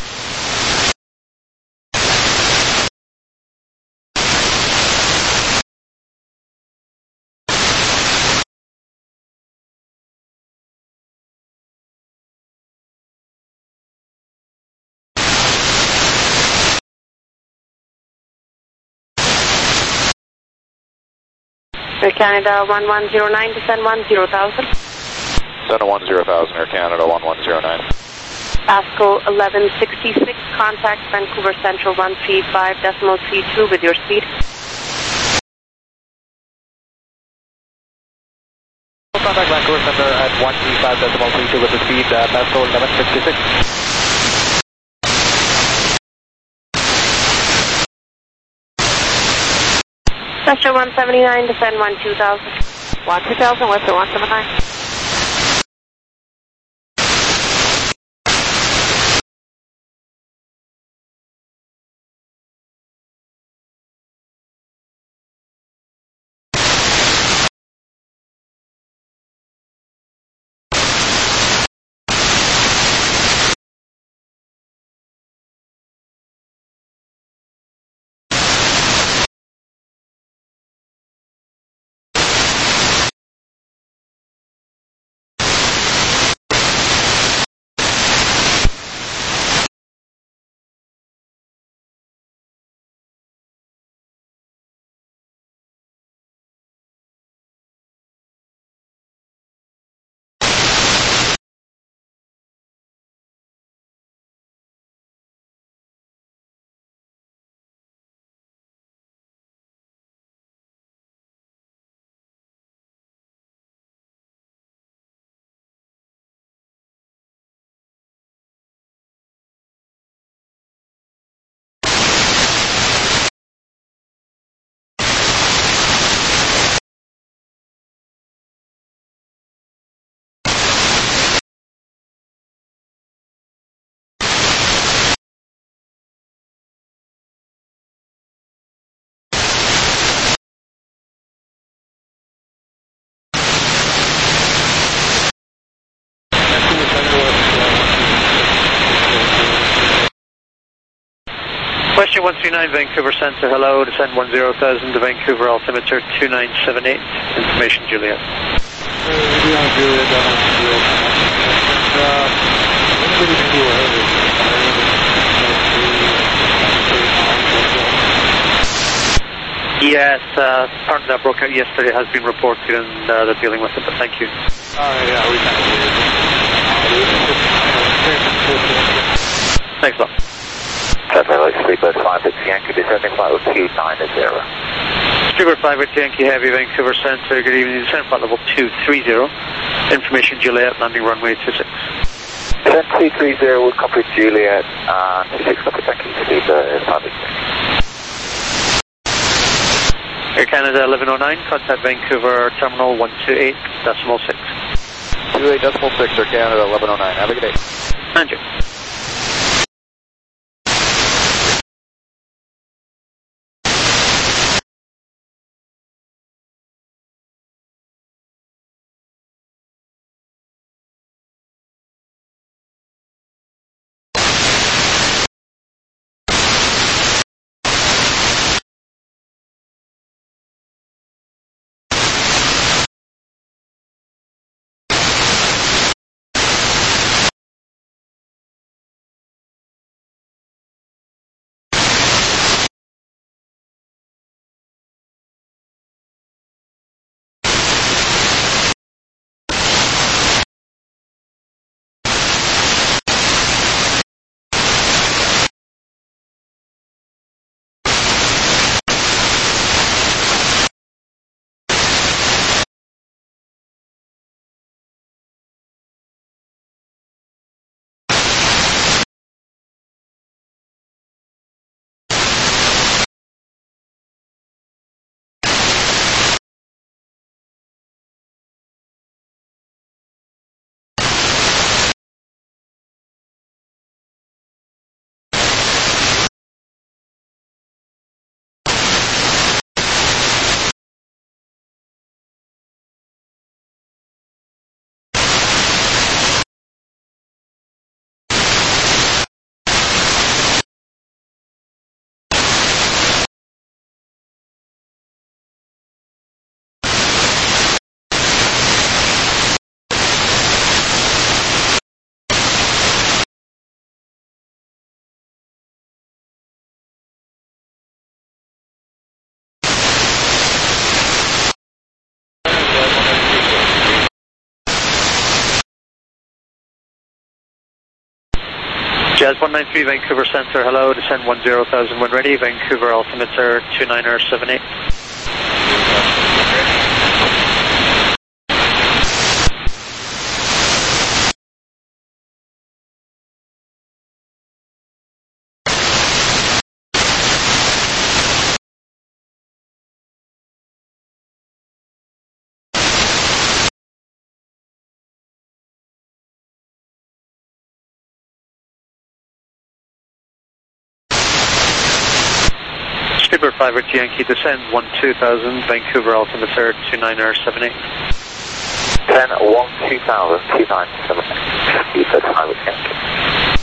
Air Canada 1109, descend 10,000. Center 10,000, Air Canada 1109. ASCO 1166, contact Vancouver Central 135.32 with your speed. Contact Vancouver Center at 135.32 with the speed, ASCO 1166. Western 179, descend 12,000. 12,000, Western 179. Question 139, Vancouver Centre, hello, descend 10,000 to Vancouver, altimeter 2978, information Juliet. Yes, apparently that broke out yesterday, has been reported and they're dealing with it, but thank you. Yeah, we can. Thanks a lot. Speedbird 5 at Yankee, descending flight with Q90. Speedbird 5 at Yankee Heavy, Vancouver Centre, good evening, descent flight level 230, information Juliet, landing runway 26. Descent 230 will copy Juliet, 26 copy, thank you, Speedbird 5 at Yankee. Air Canada 1109, contact Vancouver Terminal 128.6. 28.6, Air Canada 1109, have a good day. And you. Jazz 193 Vancouver Centre, hello, descend 10,000 when ready, Vancouver altimeter 29er78. Skipper 5 at Yankee, descend 12,000, Vancouver altimeter 29er78. 10, 12,000, 2978. You said 5 at Yankee.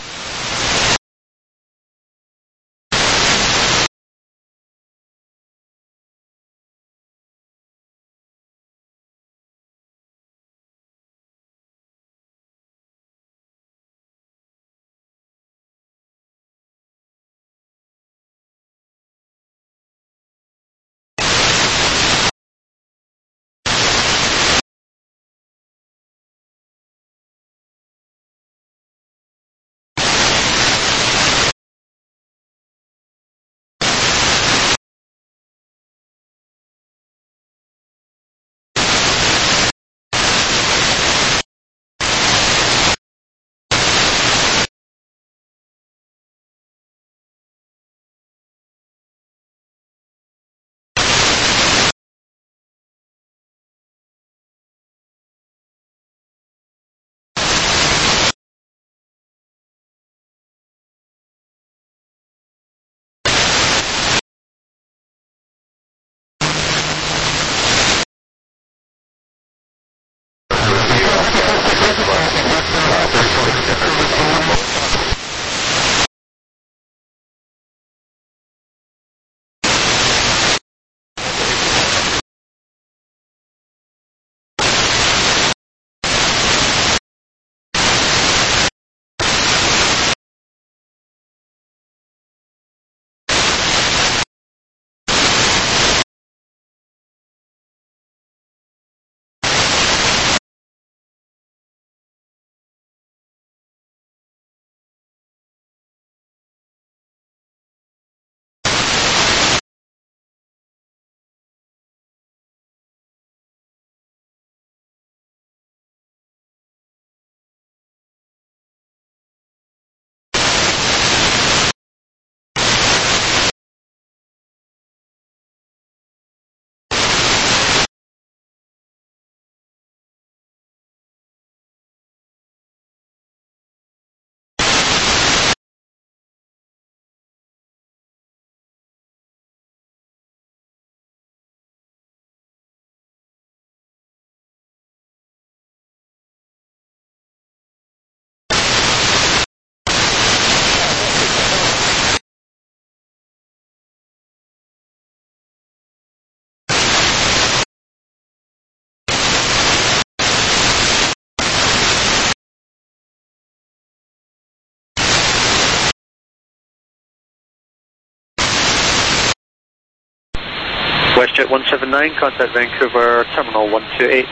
WestJet 179, contact Vancouver Terminal 128.6.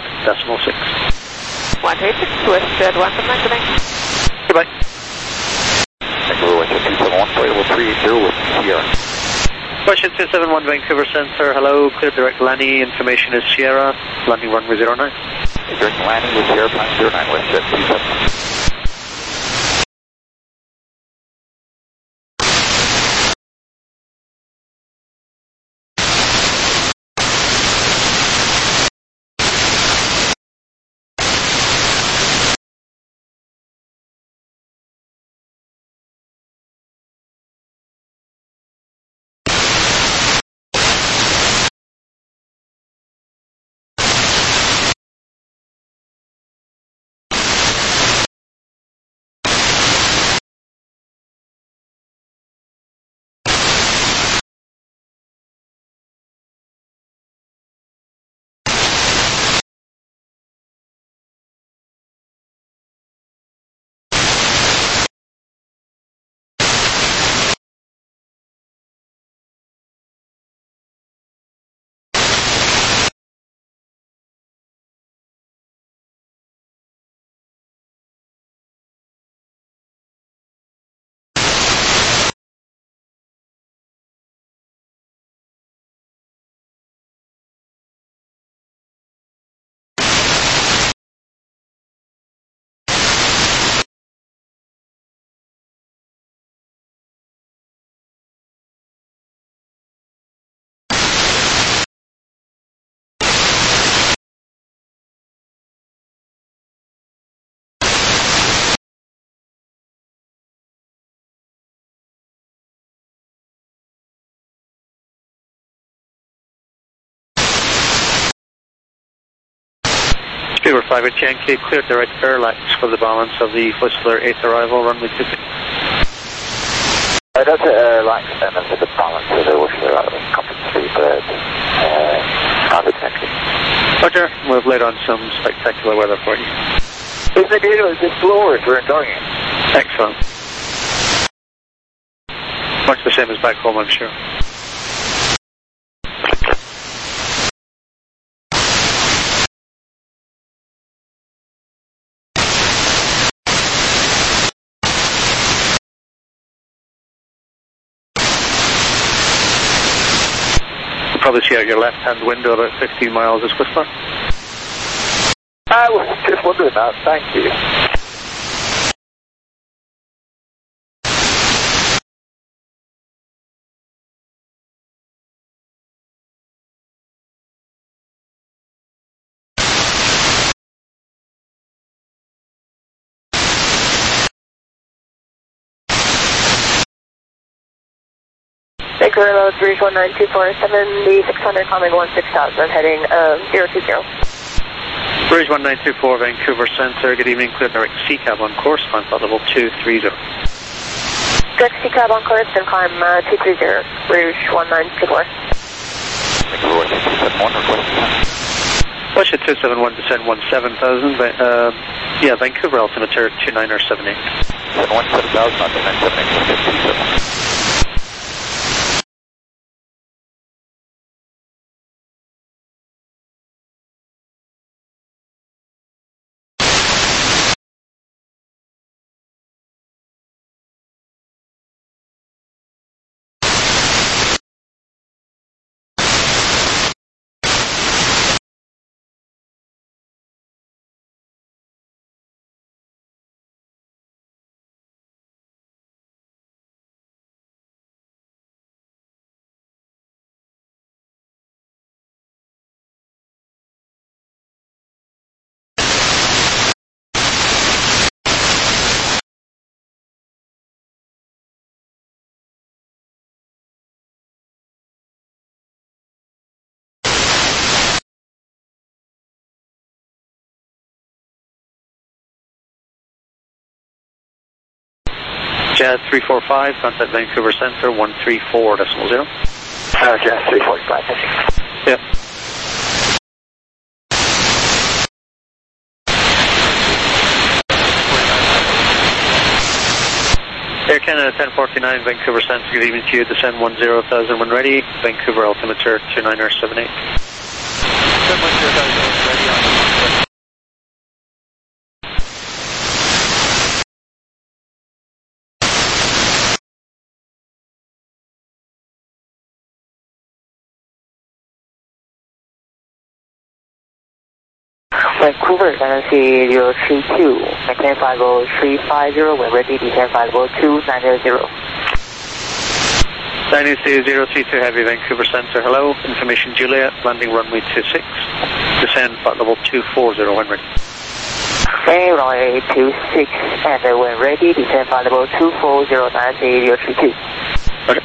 186, WestJet 179, good night. Goodbye. Vancouver WestJet 271, flight level 380 with Sierra. WestJet 271 Vancouver Centre, hello, clear direct landing, information is Sierra, landing runway 09. Direct landing with Sierra, time 09, WestJet 271. 5 at Yankee, clear direct parallax for the balance of the Whistler 8th arrival, runway 26. That's like and then the balance of the Whistler compass 3 bird, 100 Yankee. Roger, we've laid on some spectacular weather for you. Isn't it beautiful? It's glorious, we're enjoying it. Excellent. Much the same as back home, I'm sure. You probably see out your left-hand window about 15 miles is Whistler. I was just wondering that, thank you. Baker Road, Bridge 19247, the 600 coming 16,000, heading 020. Bridge 1924, Vancouver Centre, good evening, clear direct C-cab on course, climb flight level 230. Direct C-cab on course and climb 230, Bridge 1924. Russia 271, descend 17,000, yeah, Vancouver altimeter 2978. 17,000, altimeter 2978. Jazz 345, contact Vancouver Centre 134.0. Jazz 345. Yep. Air Canada 1049, Vancouver Centre, good evening to you, descend 10,000 when ready, Vancouver altimeter 2978. 10,000 ready on. Vancouver, Tennessee 032, maintain 50350, when ready, descend 50290. Dynasty 032 Heavy, Vancouver Centre, hello, information Juliet, landing runway 26, descend flight level 240 when ready. Okay, runway 26, and when ready, descend flight level 240, Dynasty 032. Okay.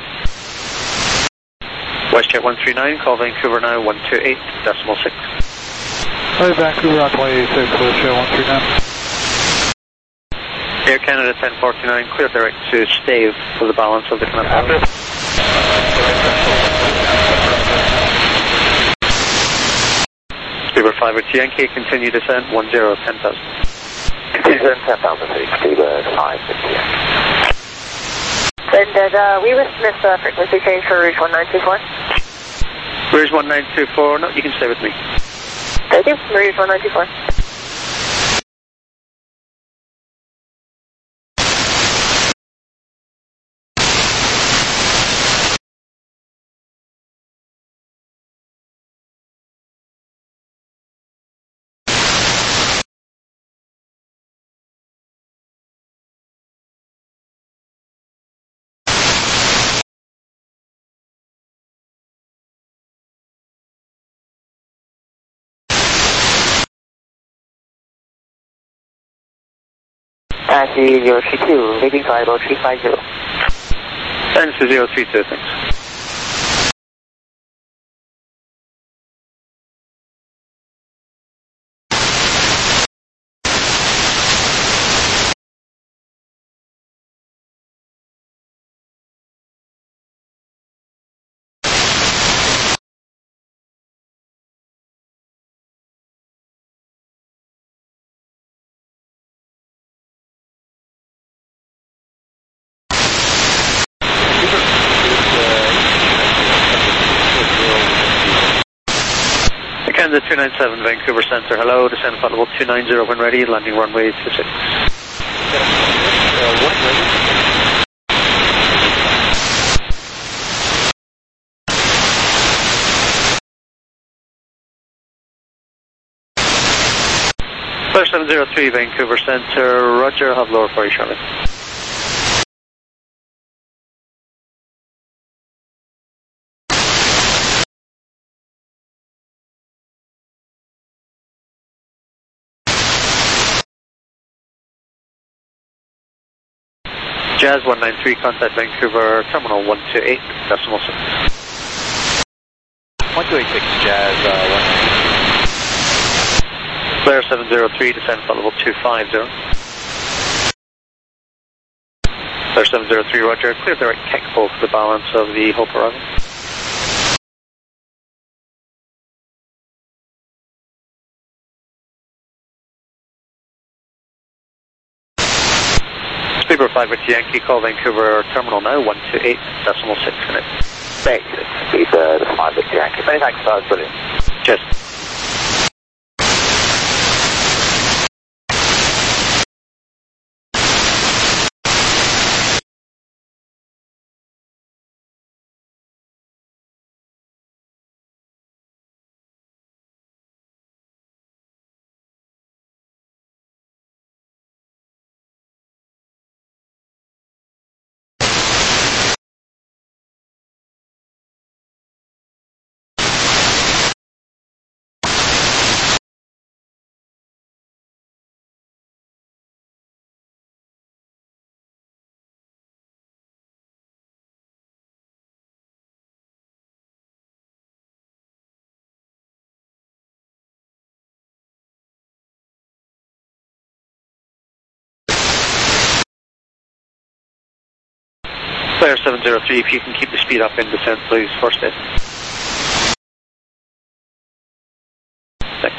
WestJet 139, call Vancouver now 128.6. Hi, Vancouver on 186, WestJet 139. Air Canada 1049, clear direct to Stave for the balance of the climb. Speedbird 5 at Yankee, continue descent 10,000. Descent 10,000, Speedbird 5 at Yankee. Then did we miss frequency change for Rouge 1924? Rouge 1924, no, you can stay with me. Thank you, Rouge 1924. Taxi 032, leaving flight level 350. Taxi 032, thanks. Canada 297, Vancouver Centre, hello, descend flight level 290 when ready, landing runway 26. One ready. Flare 703, Vancouver Centre, roger, have lower for you shortly. Jazz 193, contact Vancouver, terminal 128, decimal 6. 1286, Jazz 193. Flare 703, descend flight level 250. Flare 703, roger, clear the right kick pole for the balance of the Hope arrival. Speedbird 5 with Yankee, call Vancouver terminal now, 128, decimal 6 minutes. Thanks. Speedbird 5 with Yankee. Many thanks, that was brilliant. Cheers. Flare 703, if you can keep the speed up in descent, please, first it. Thanks.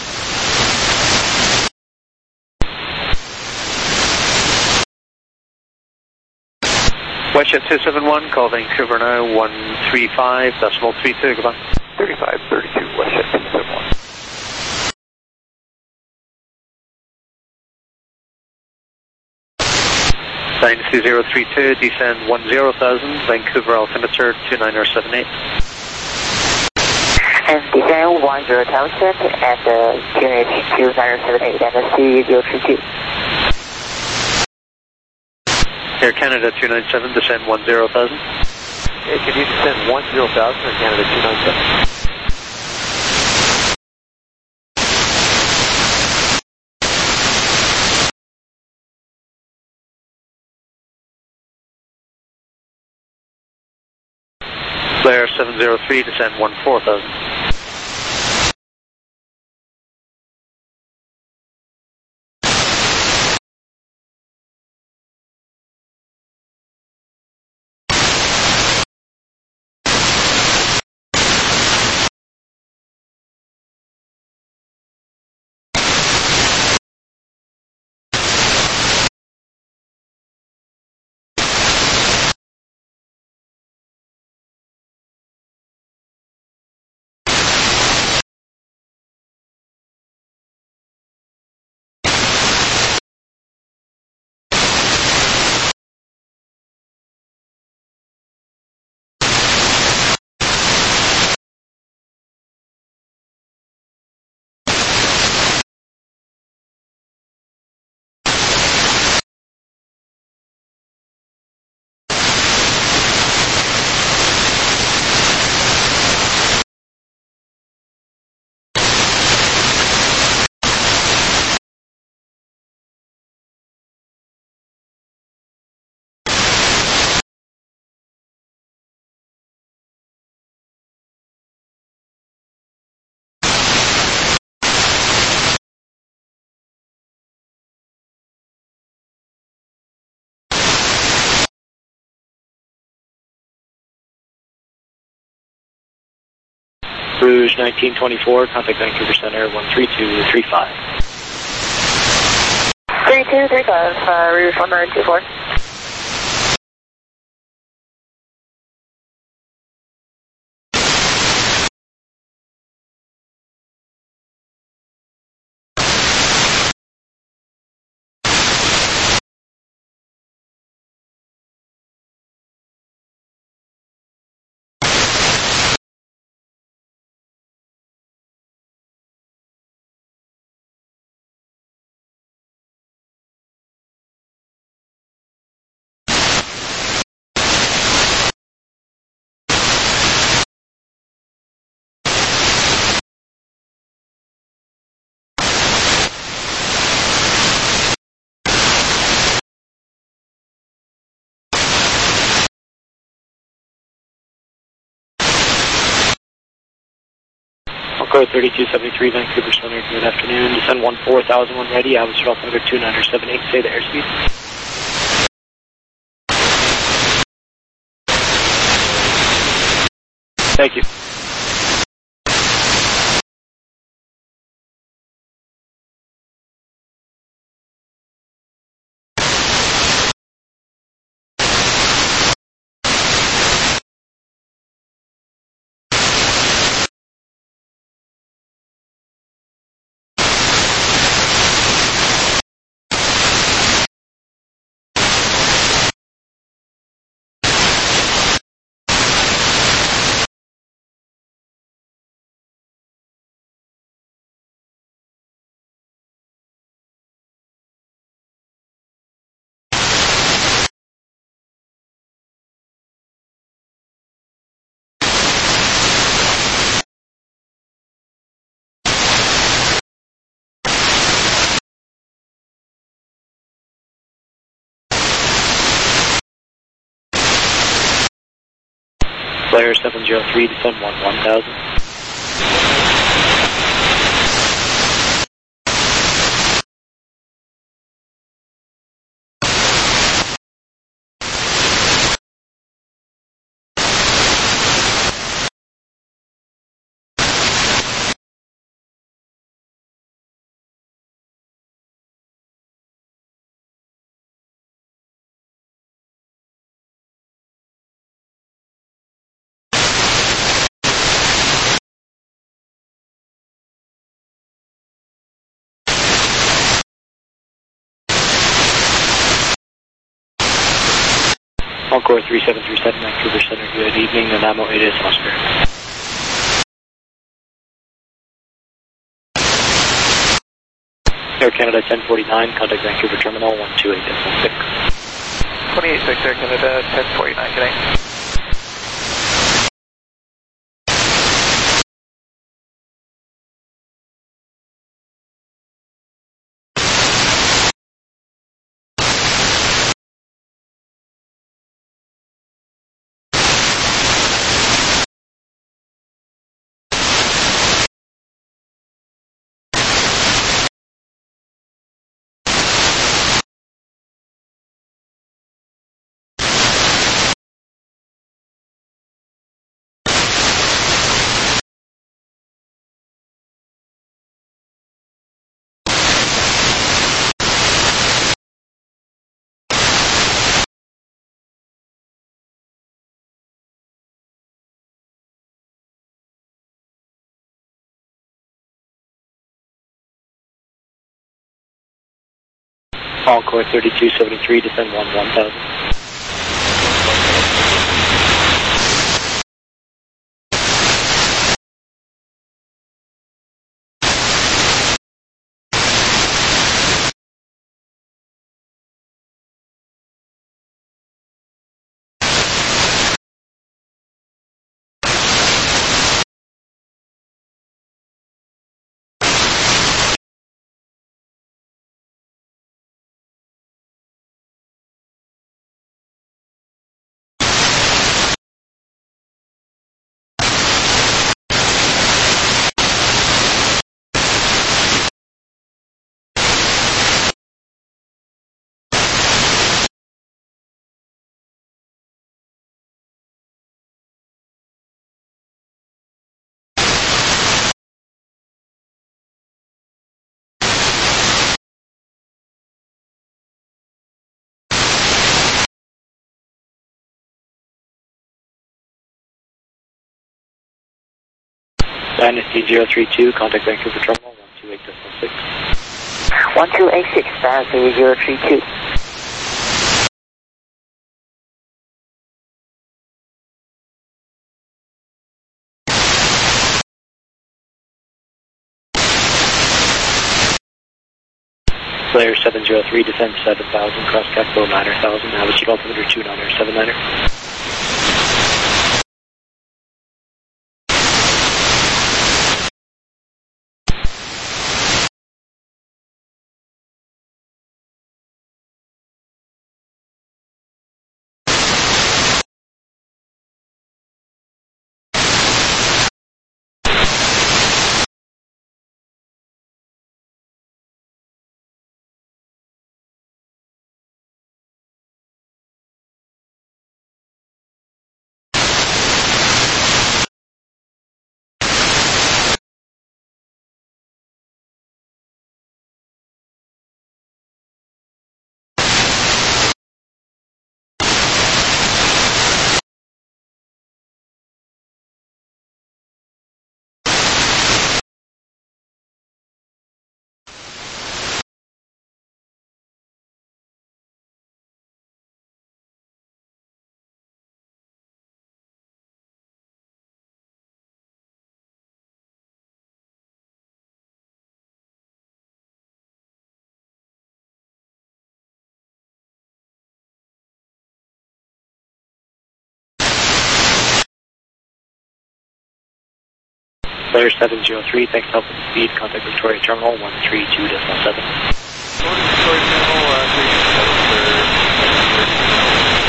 Westjet 271, call Vancouver now, 135, decimal 32, goodbye. 3532, Westjet 271. Dynasty 032, descend 10,000, Vancouver altimeter 2978. And descend 10,000 at QNH 2978, Dynasty 032. Air Canada 297, descend 10,000. Hey, can you descend 10,000 or Canada 297? Flare 703, descend 14,000. Rouge 1924, contact Vancouver Center 13235. 3235, Rouge 1924. Encore 3273, Vancouver Center, good afternoon. Descend 14,000 when ready, altitude altimeter 2978, say the airspeed. Thank you. Flare 703, descend 1000. Encore 3737, Vancouver Center, good evening, Nanaimo 8 is Oscar. Air Canada 1049, contact Vancouver Terminal 128.6. 28.6 Air Canada 1049, good night. Encore 3273, descend 1000. Dynasty 032, contact Vancouver Terminal 128.6. 1286, Dynasty 032. Flare 703, descend 7000, cross Capital 9000, altitude altimeter 2979er. Flare 703, thanks for helping speed. Contact Victoria Terminal 132.7. Victoria Terminal 327,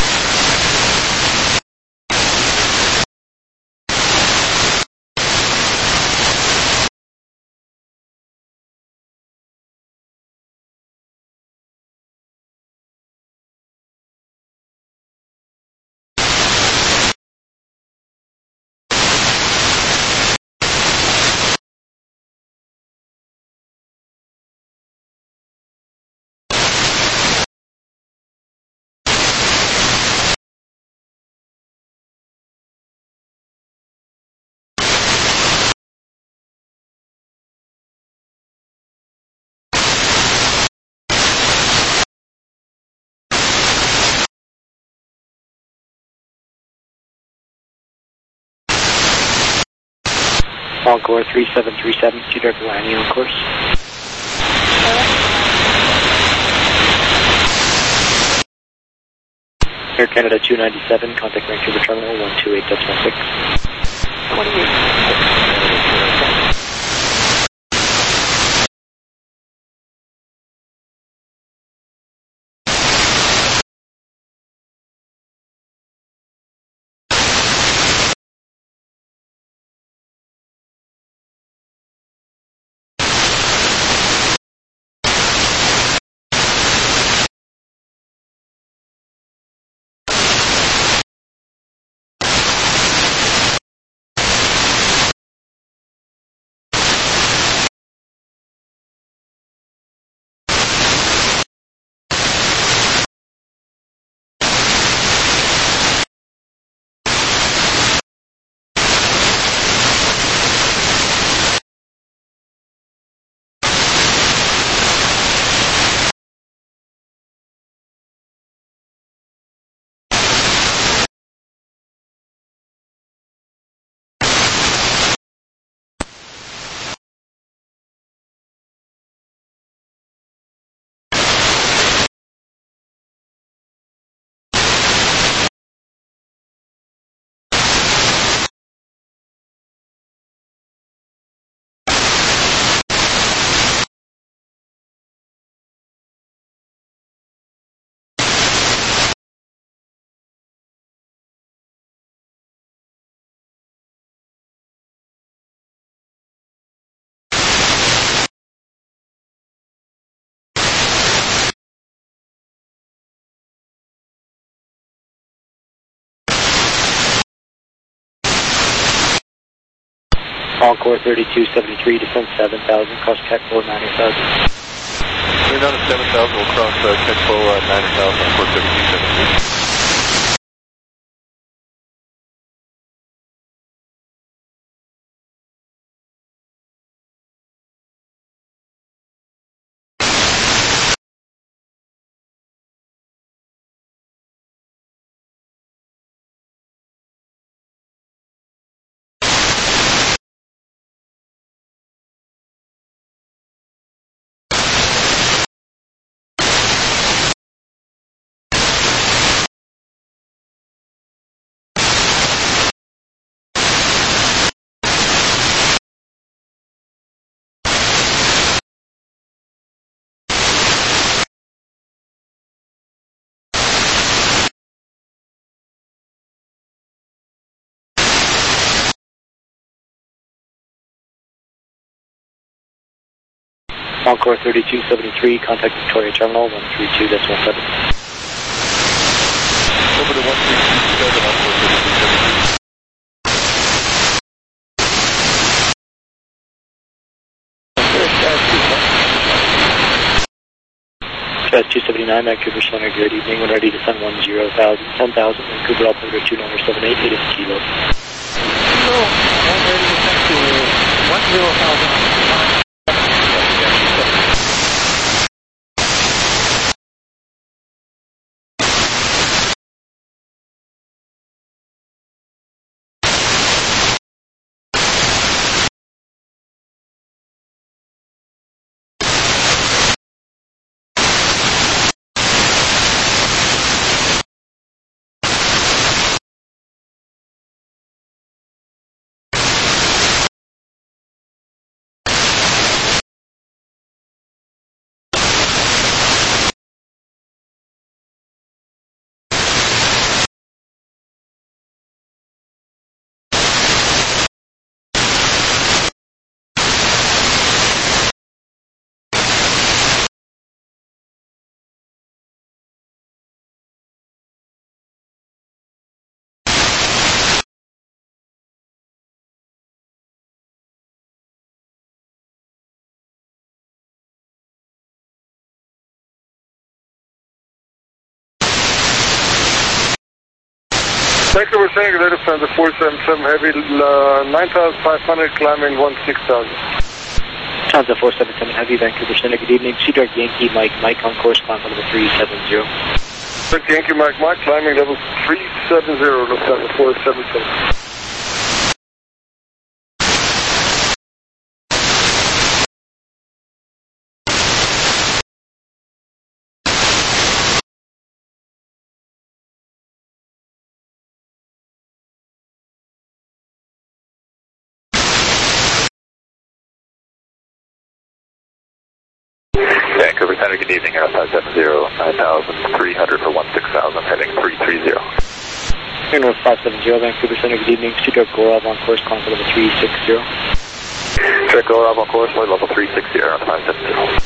Encore 3737, Cedar landing on course. Air Canada 297, contact Vancouver Terminal 128.16. 28. Encore 3273, descend 7000, cross Catflow 90,000. We're down to 7,000, we'll cross Catflow 90,000, Encore 3273. Encore 3273, contact Victoria Terminal 132.17. Over to 1327, Encore 3273. Jazz 279, Vancouver Center, good evening. When ready to send 10,000, Vancouver Altimeter 2978, 8 is kilo. Kilo, I'm ready to send to 10,000. Vancouver Center, Lufthansa 477 Heavy, 9,500, climbing 16,000. Lufthansa 477 Heavy, Vancouver Center, good evening. Sea Direct Yankee Mike on course, climb level 370. Yankee Mike, climbing level 370, Lufthansa 477. Vancouver Center, good evening, Air 570, 9,300 for 16,000, heading 330. Air North 570, Vancouver Center, good evening. Sea Direct Gorov on course, climb level 360. Direct Gorov on course, flight level 360, Air 570.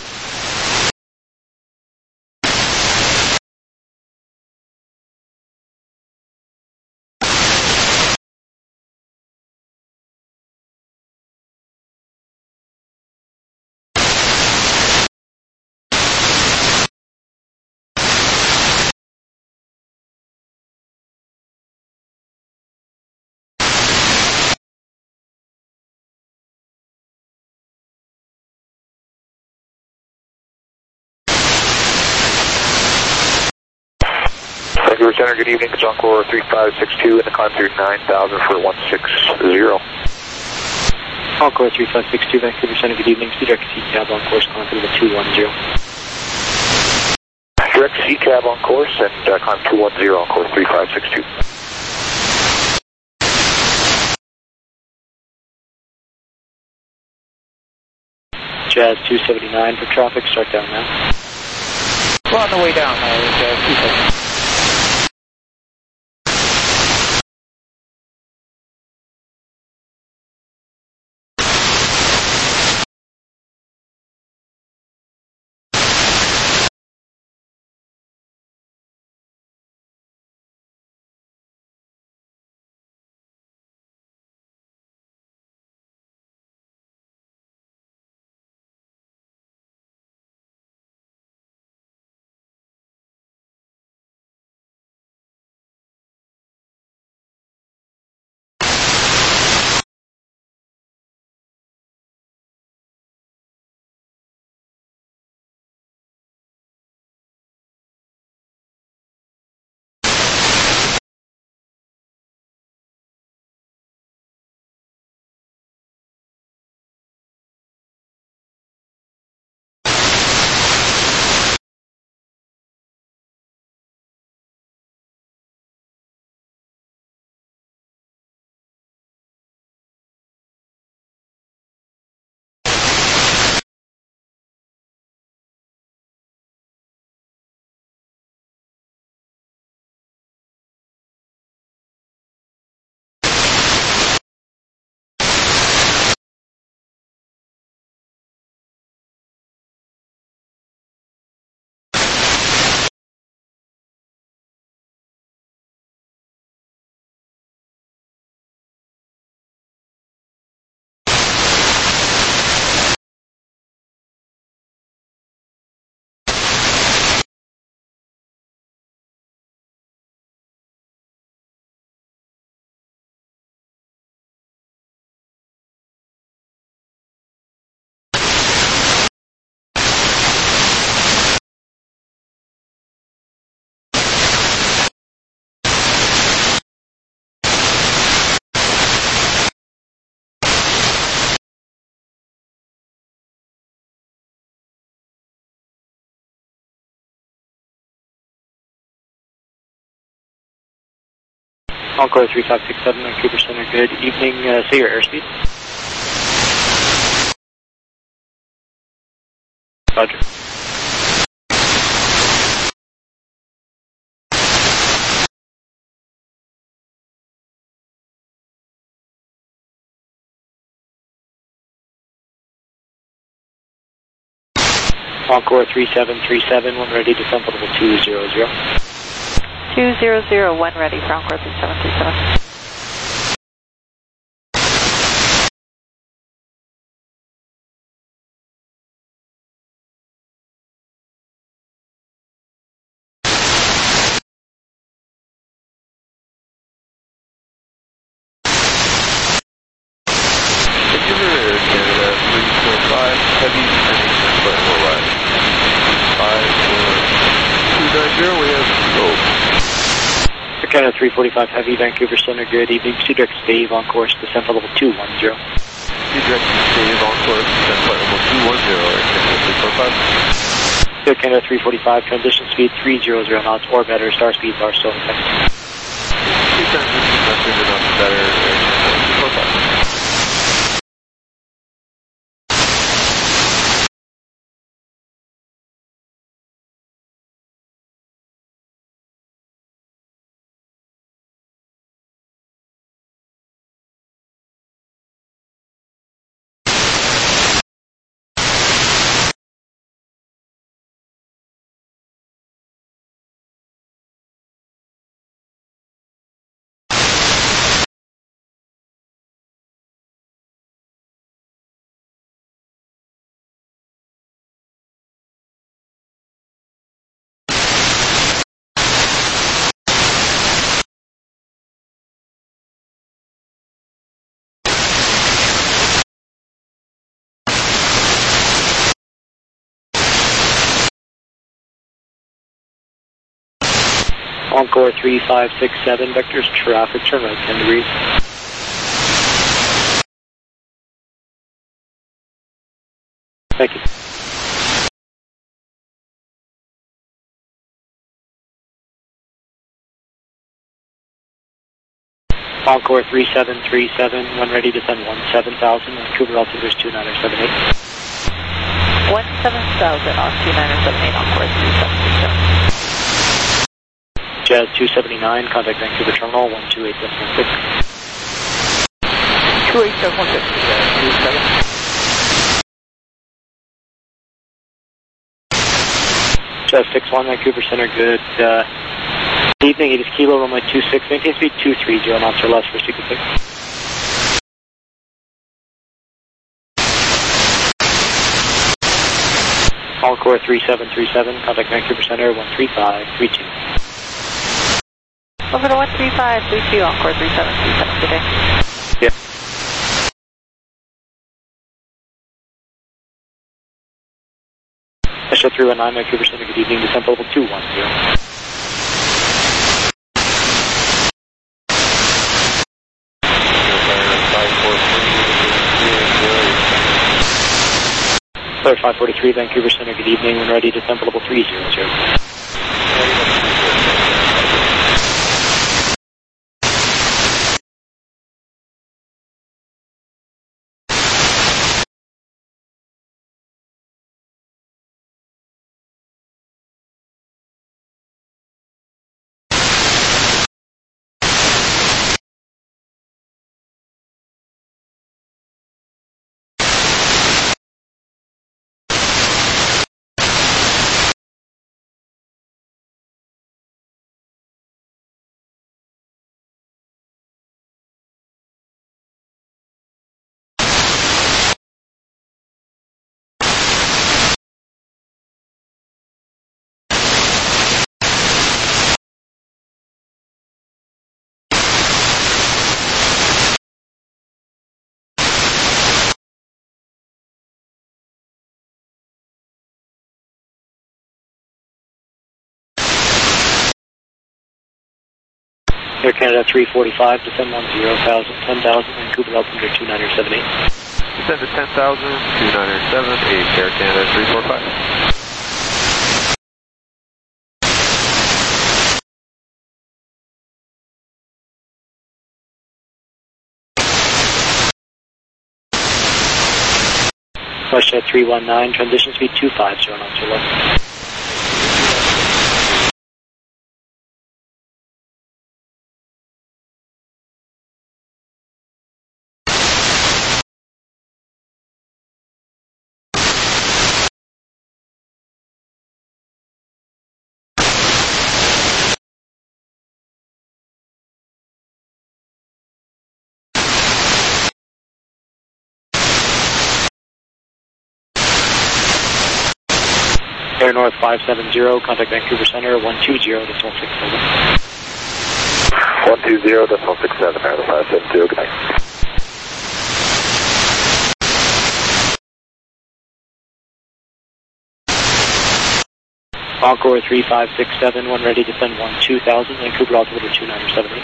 Vancouver Center, good evening. It's Encore 3562 in the climb through 9,000 for 160. Encore 3562, Vancouver Center, good evening. Sea Direct C-Cab on course, climb level 210. Direct C-Cab on course and climb 210 on course 3562. Jazz 279 for traffic, start down now. We're on the way down, Jazz 279. Encore 3567, Vancouver Center, good evening. Say your airspeed. Roger. Encore 3737, when ready, descend level 200. 200, when ready for Encore 3737. we have scope. Air Canada 345 Heavy, Vancouver Center, good evening. Proceed direct to Dave, on course, descent flight level 210. Proceed direct to Dave, on course, descent flight level 210, Air Canada 345. Air Canada 345, transition speed 300 knots or better, star speeds are still in effect. Transition message enough better, Air Canada 345. Encore 3567, vectors traffic, turn right 10 degrees. Thank you. Encore 3737, when ready to send 17,000, Vancouver altimeter 29078. 17,000 on 29078, Encore 3737. Jazz 279, contact Vancouver Terminal 128.16. 28716, Jazz 27. Jazz 61, Vancouver Center, good evening. It is Kilo, runway 26, maintain speed 230 knots or less for sequencing. Encore 3737, contact Vancouver Center 13532. Over to 13532, Encore 3737 today. Yeah. Special 319, Vancouver Center, good evening, descent level 210. Clear 543, Vancouver Center, good evening, when ready, descent level 300. Air Canada 345, descend 10,000, 10,000, Vancouver altimeter 29078. Descend to 10,000, 29078, Air Canada 345. WestJet 319, transition speed 250 knots or less. Air North 570, contact Vancouver Center 120.67. 120.67, Air North 570, good night. Encore 3567, when ready, descend 2000, Vancouver altimeter 2978.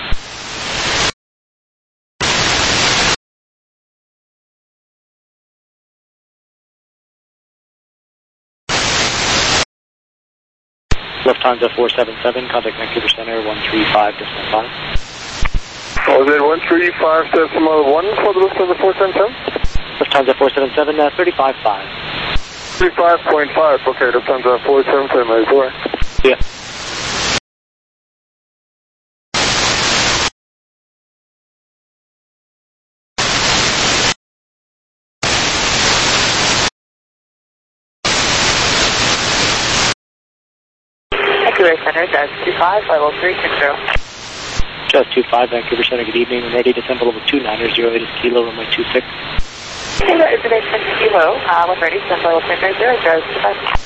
Lufthansa 477, contact Vancouver Center 135.5. Was it 135.1 for the Lufthansa 477? Lufthansa 477, 35.5. 35.5, okay, Lufthansa 477, is correct. Yeah. Vancouver Center, Jazz 25, level 360. Jazz 25, Vancouver Center, good evening. When ready, descend level 29er, 08 is kilo, runway 26. Kilo is an 8 kilo, when ready, descend level 30, Jazz 25.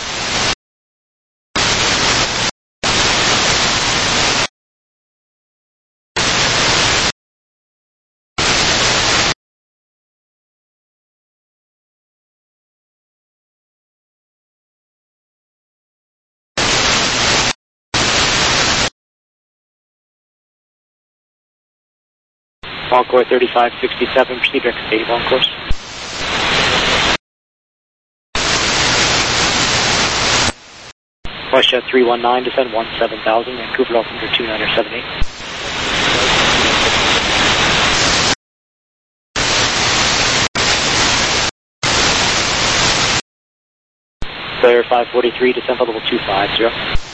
Encore 3567, proceed direct state on course. WestJet 319, descend 17,000, Vancouver altimeter 2978. Player 543, descend level 250.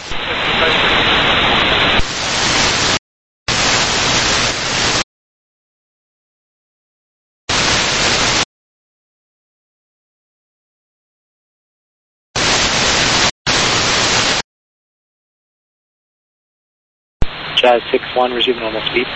Jazz 61, resume normal speed.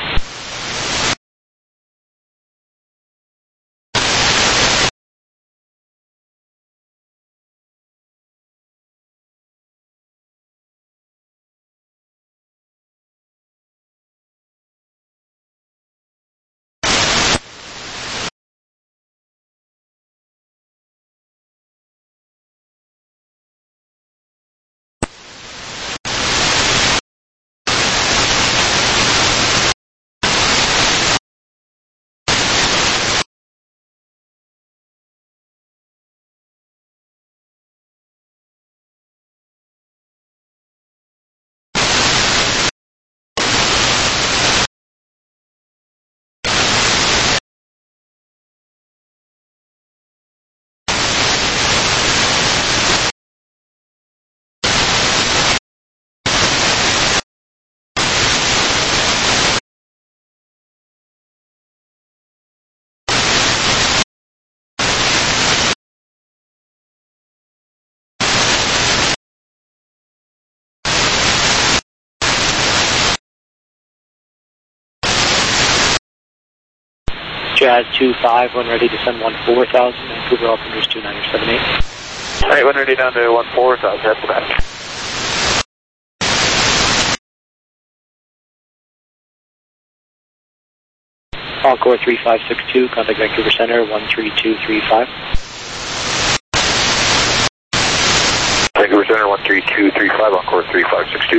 Jazz 25, when ready, descend 14,000, Vancouver altimeter 2978. Alright, when ready, down to 14,000, that's the back. Encore 3562, contact Vancouver Center 13235. Vancouver Center 13235, Encore 3562.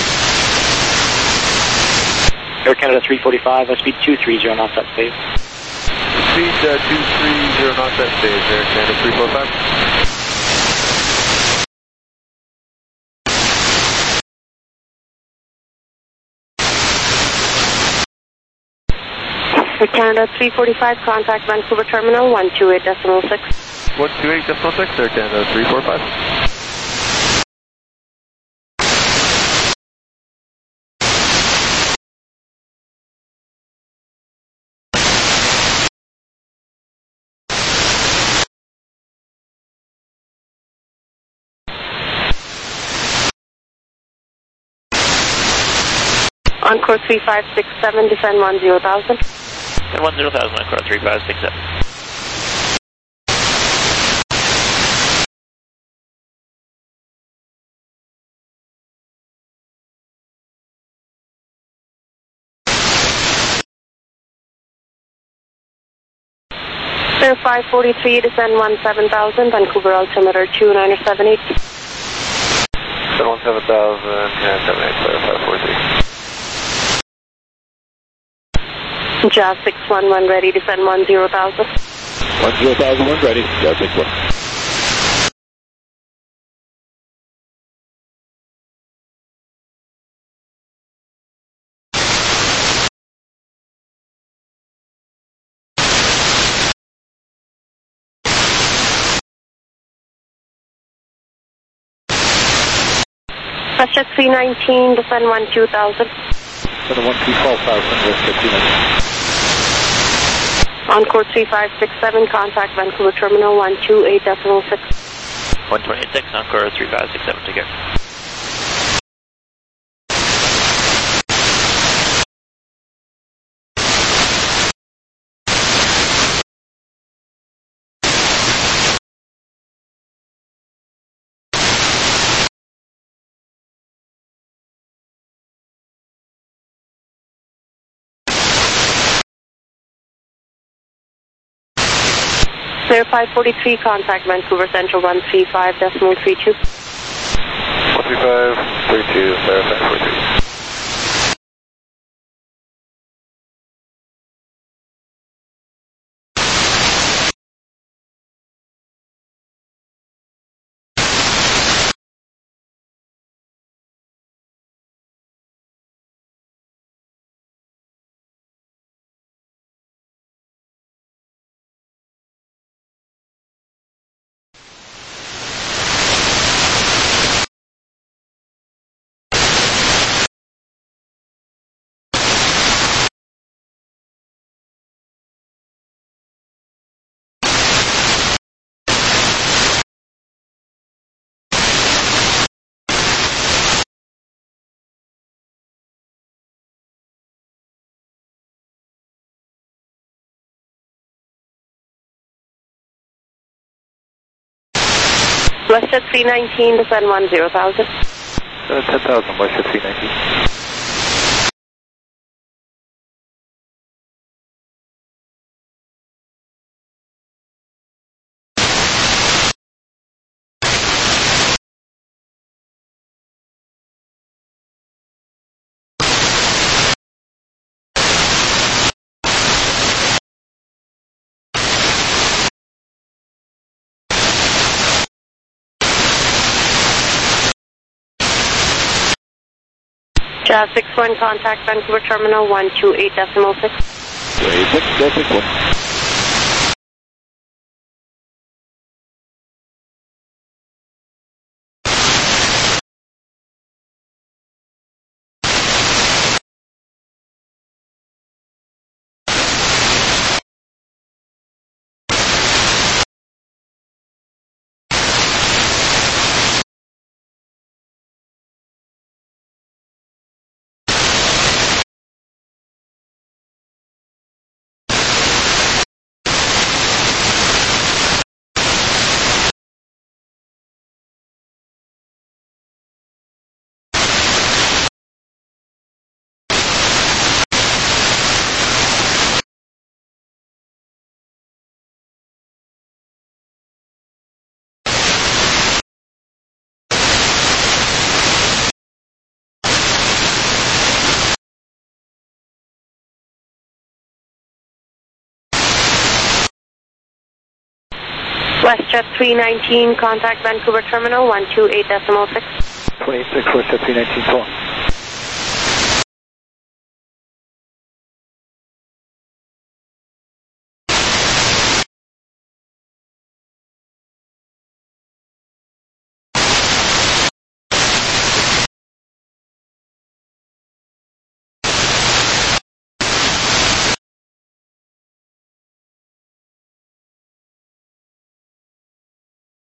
Air Canada 345, speed 230, knots at space. Speed 230 knots at stage, Air Canada 345. Air Canada 345, contact Vancouver Terminal 128.6. 128.6, Air Canada 345. Encore 3567, descend 10,000. And 10,000, Encore 3567. Clear 543, descend 17,000, Vancouver altimeter 2978. Descend 17,000, and 78, clear 543. Jazz 611 ready, descend 10,000. 10,001 ready, Jazz 61. WestJet 319, descend 12,000. Descend 12,000, WestJet 319. Encore 3567, contact Vancouver Terminal 128.6. 128.6, Encore 3567, take care. Clear 543, contact Vancouver Central 135.32. 135.32, clear 543. WestJet 319, descend 10,000. 10,000, WestJet 319. Jazz 61, contact Vancouver Terminal 128.6. 128.6. WestJet 319, contact Vancouver Terminal 128.6. 26, WestJet 319, call.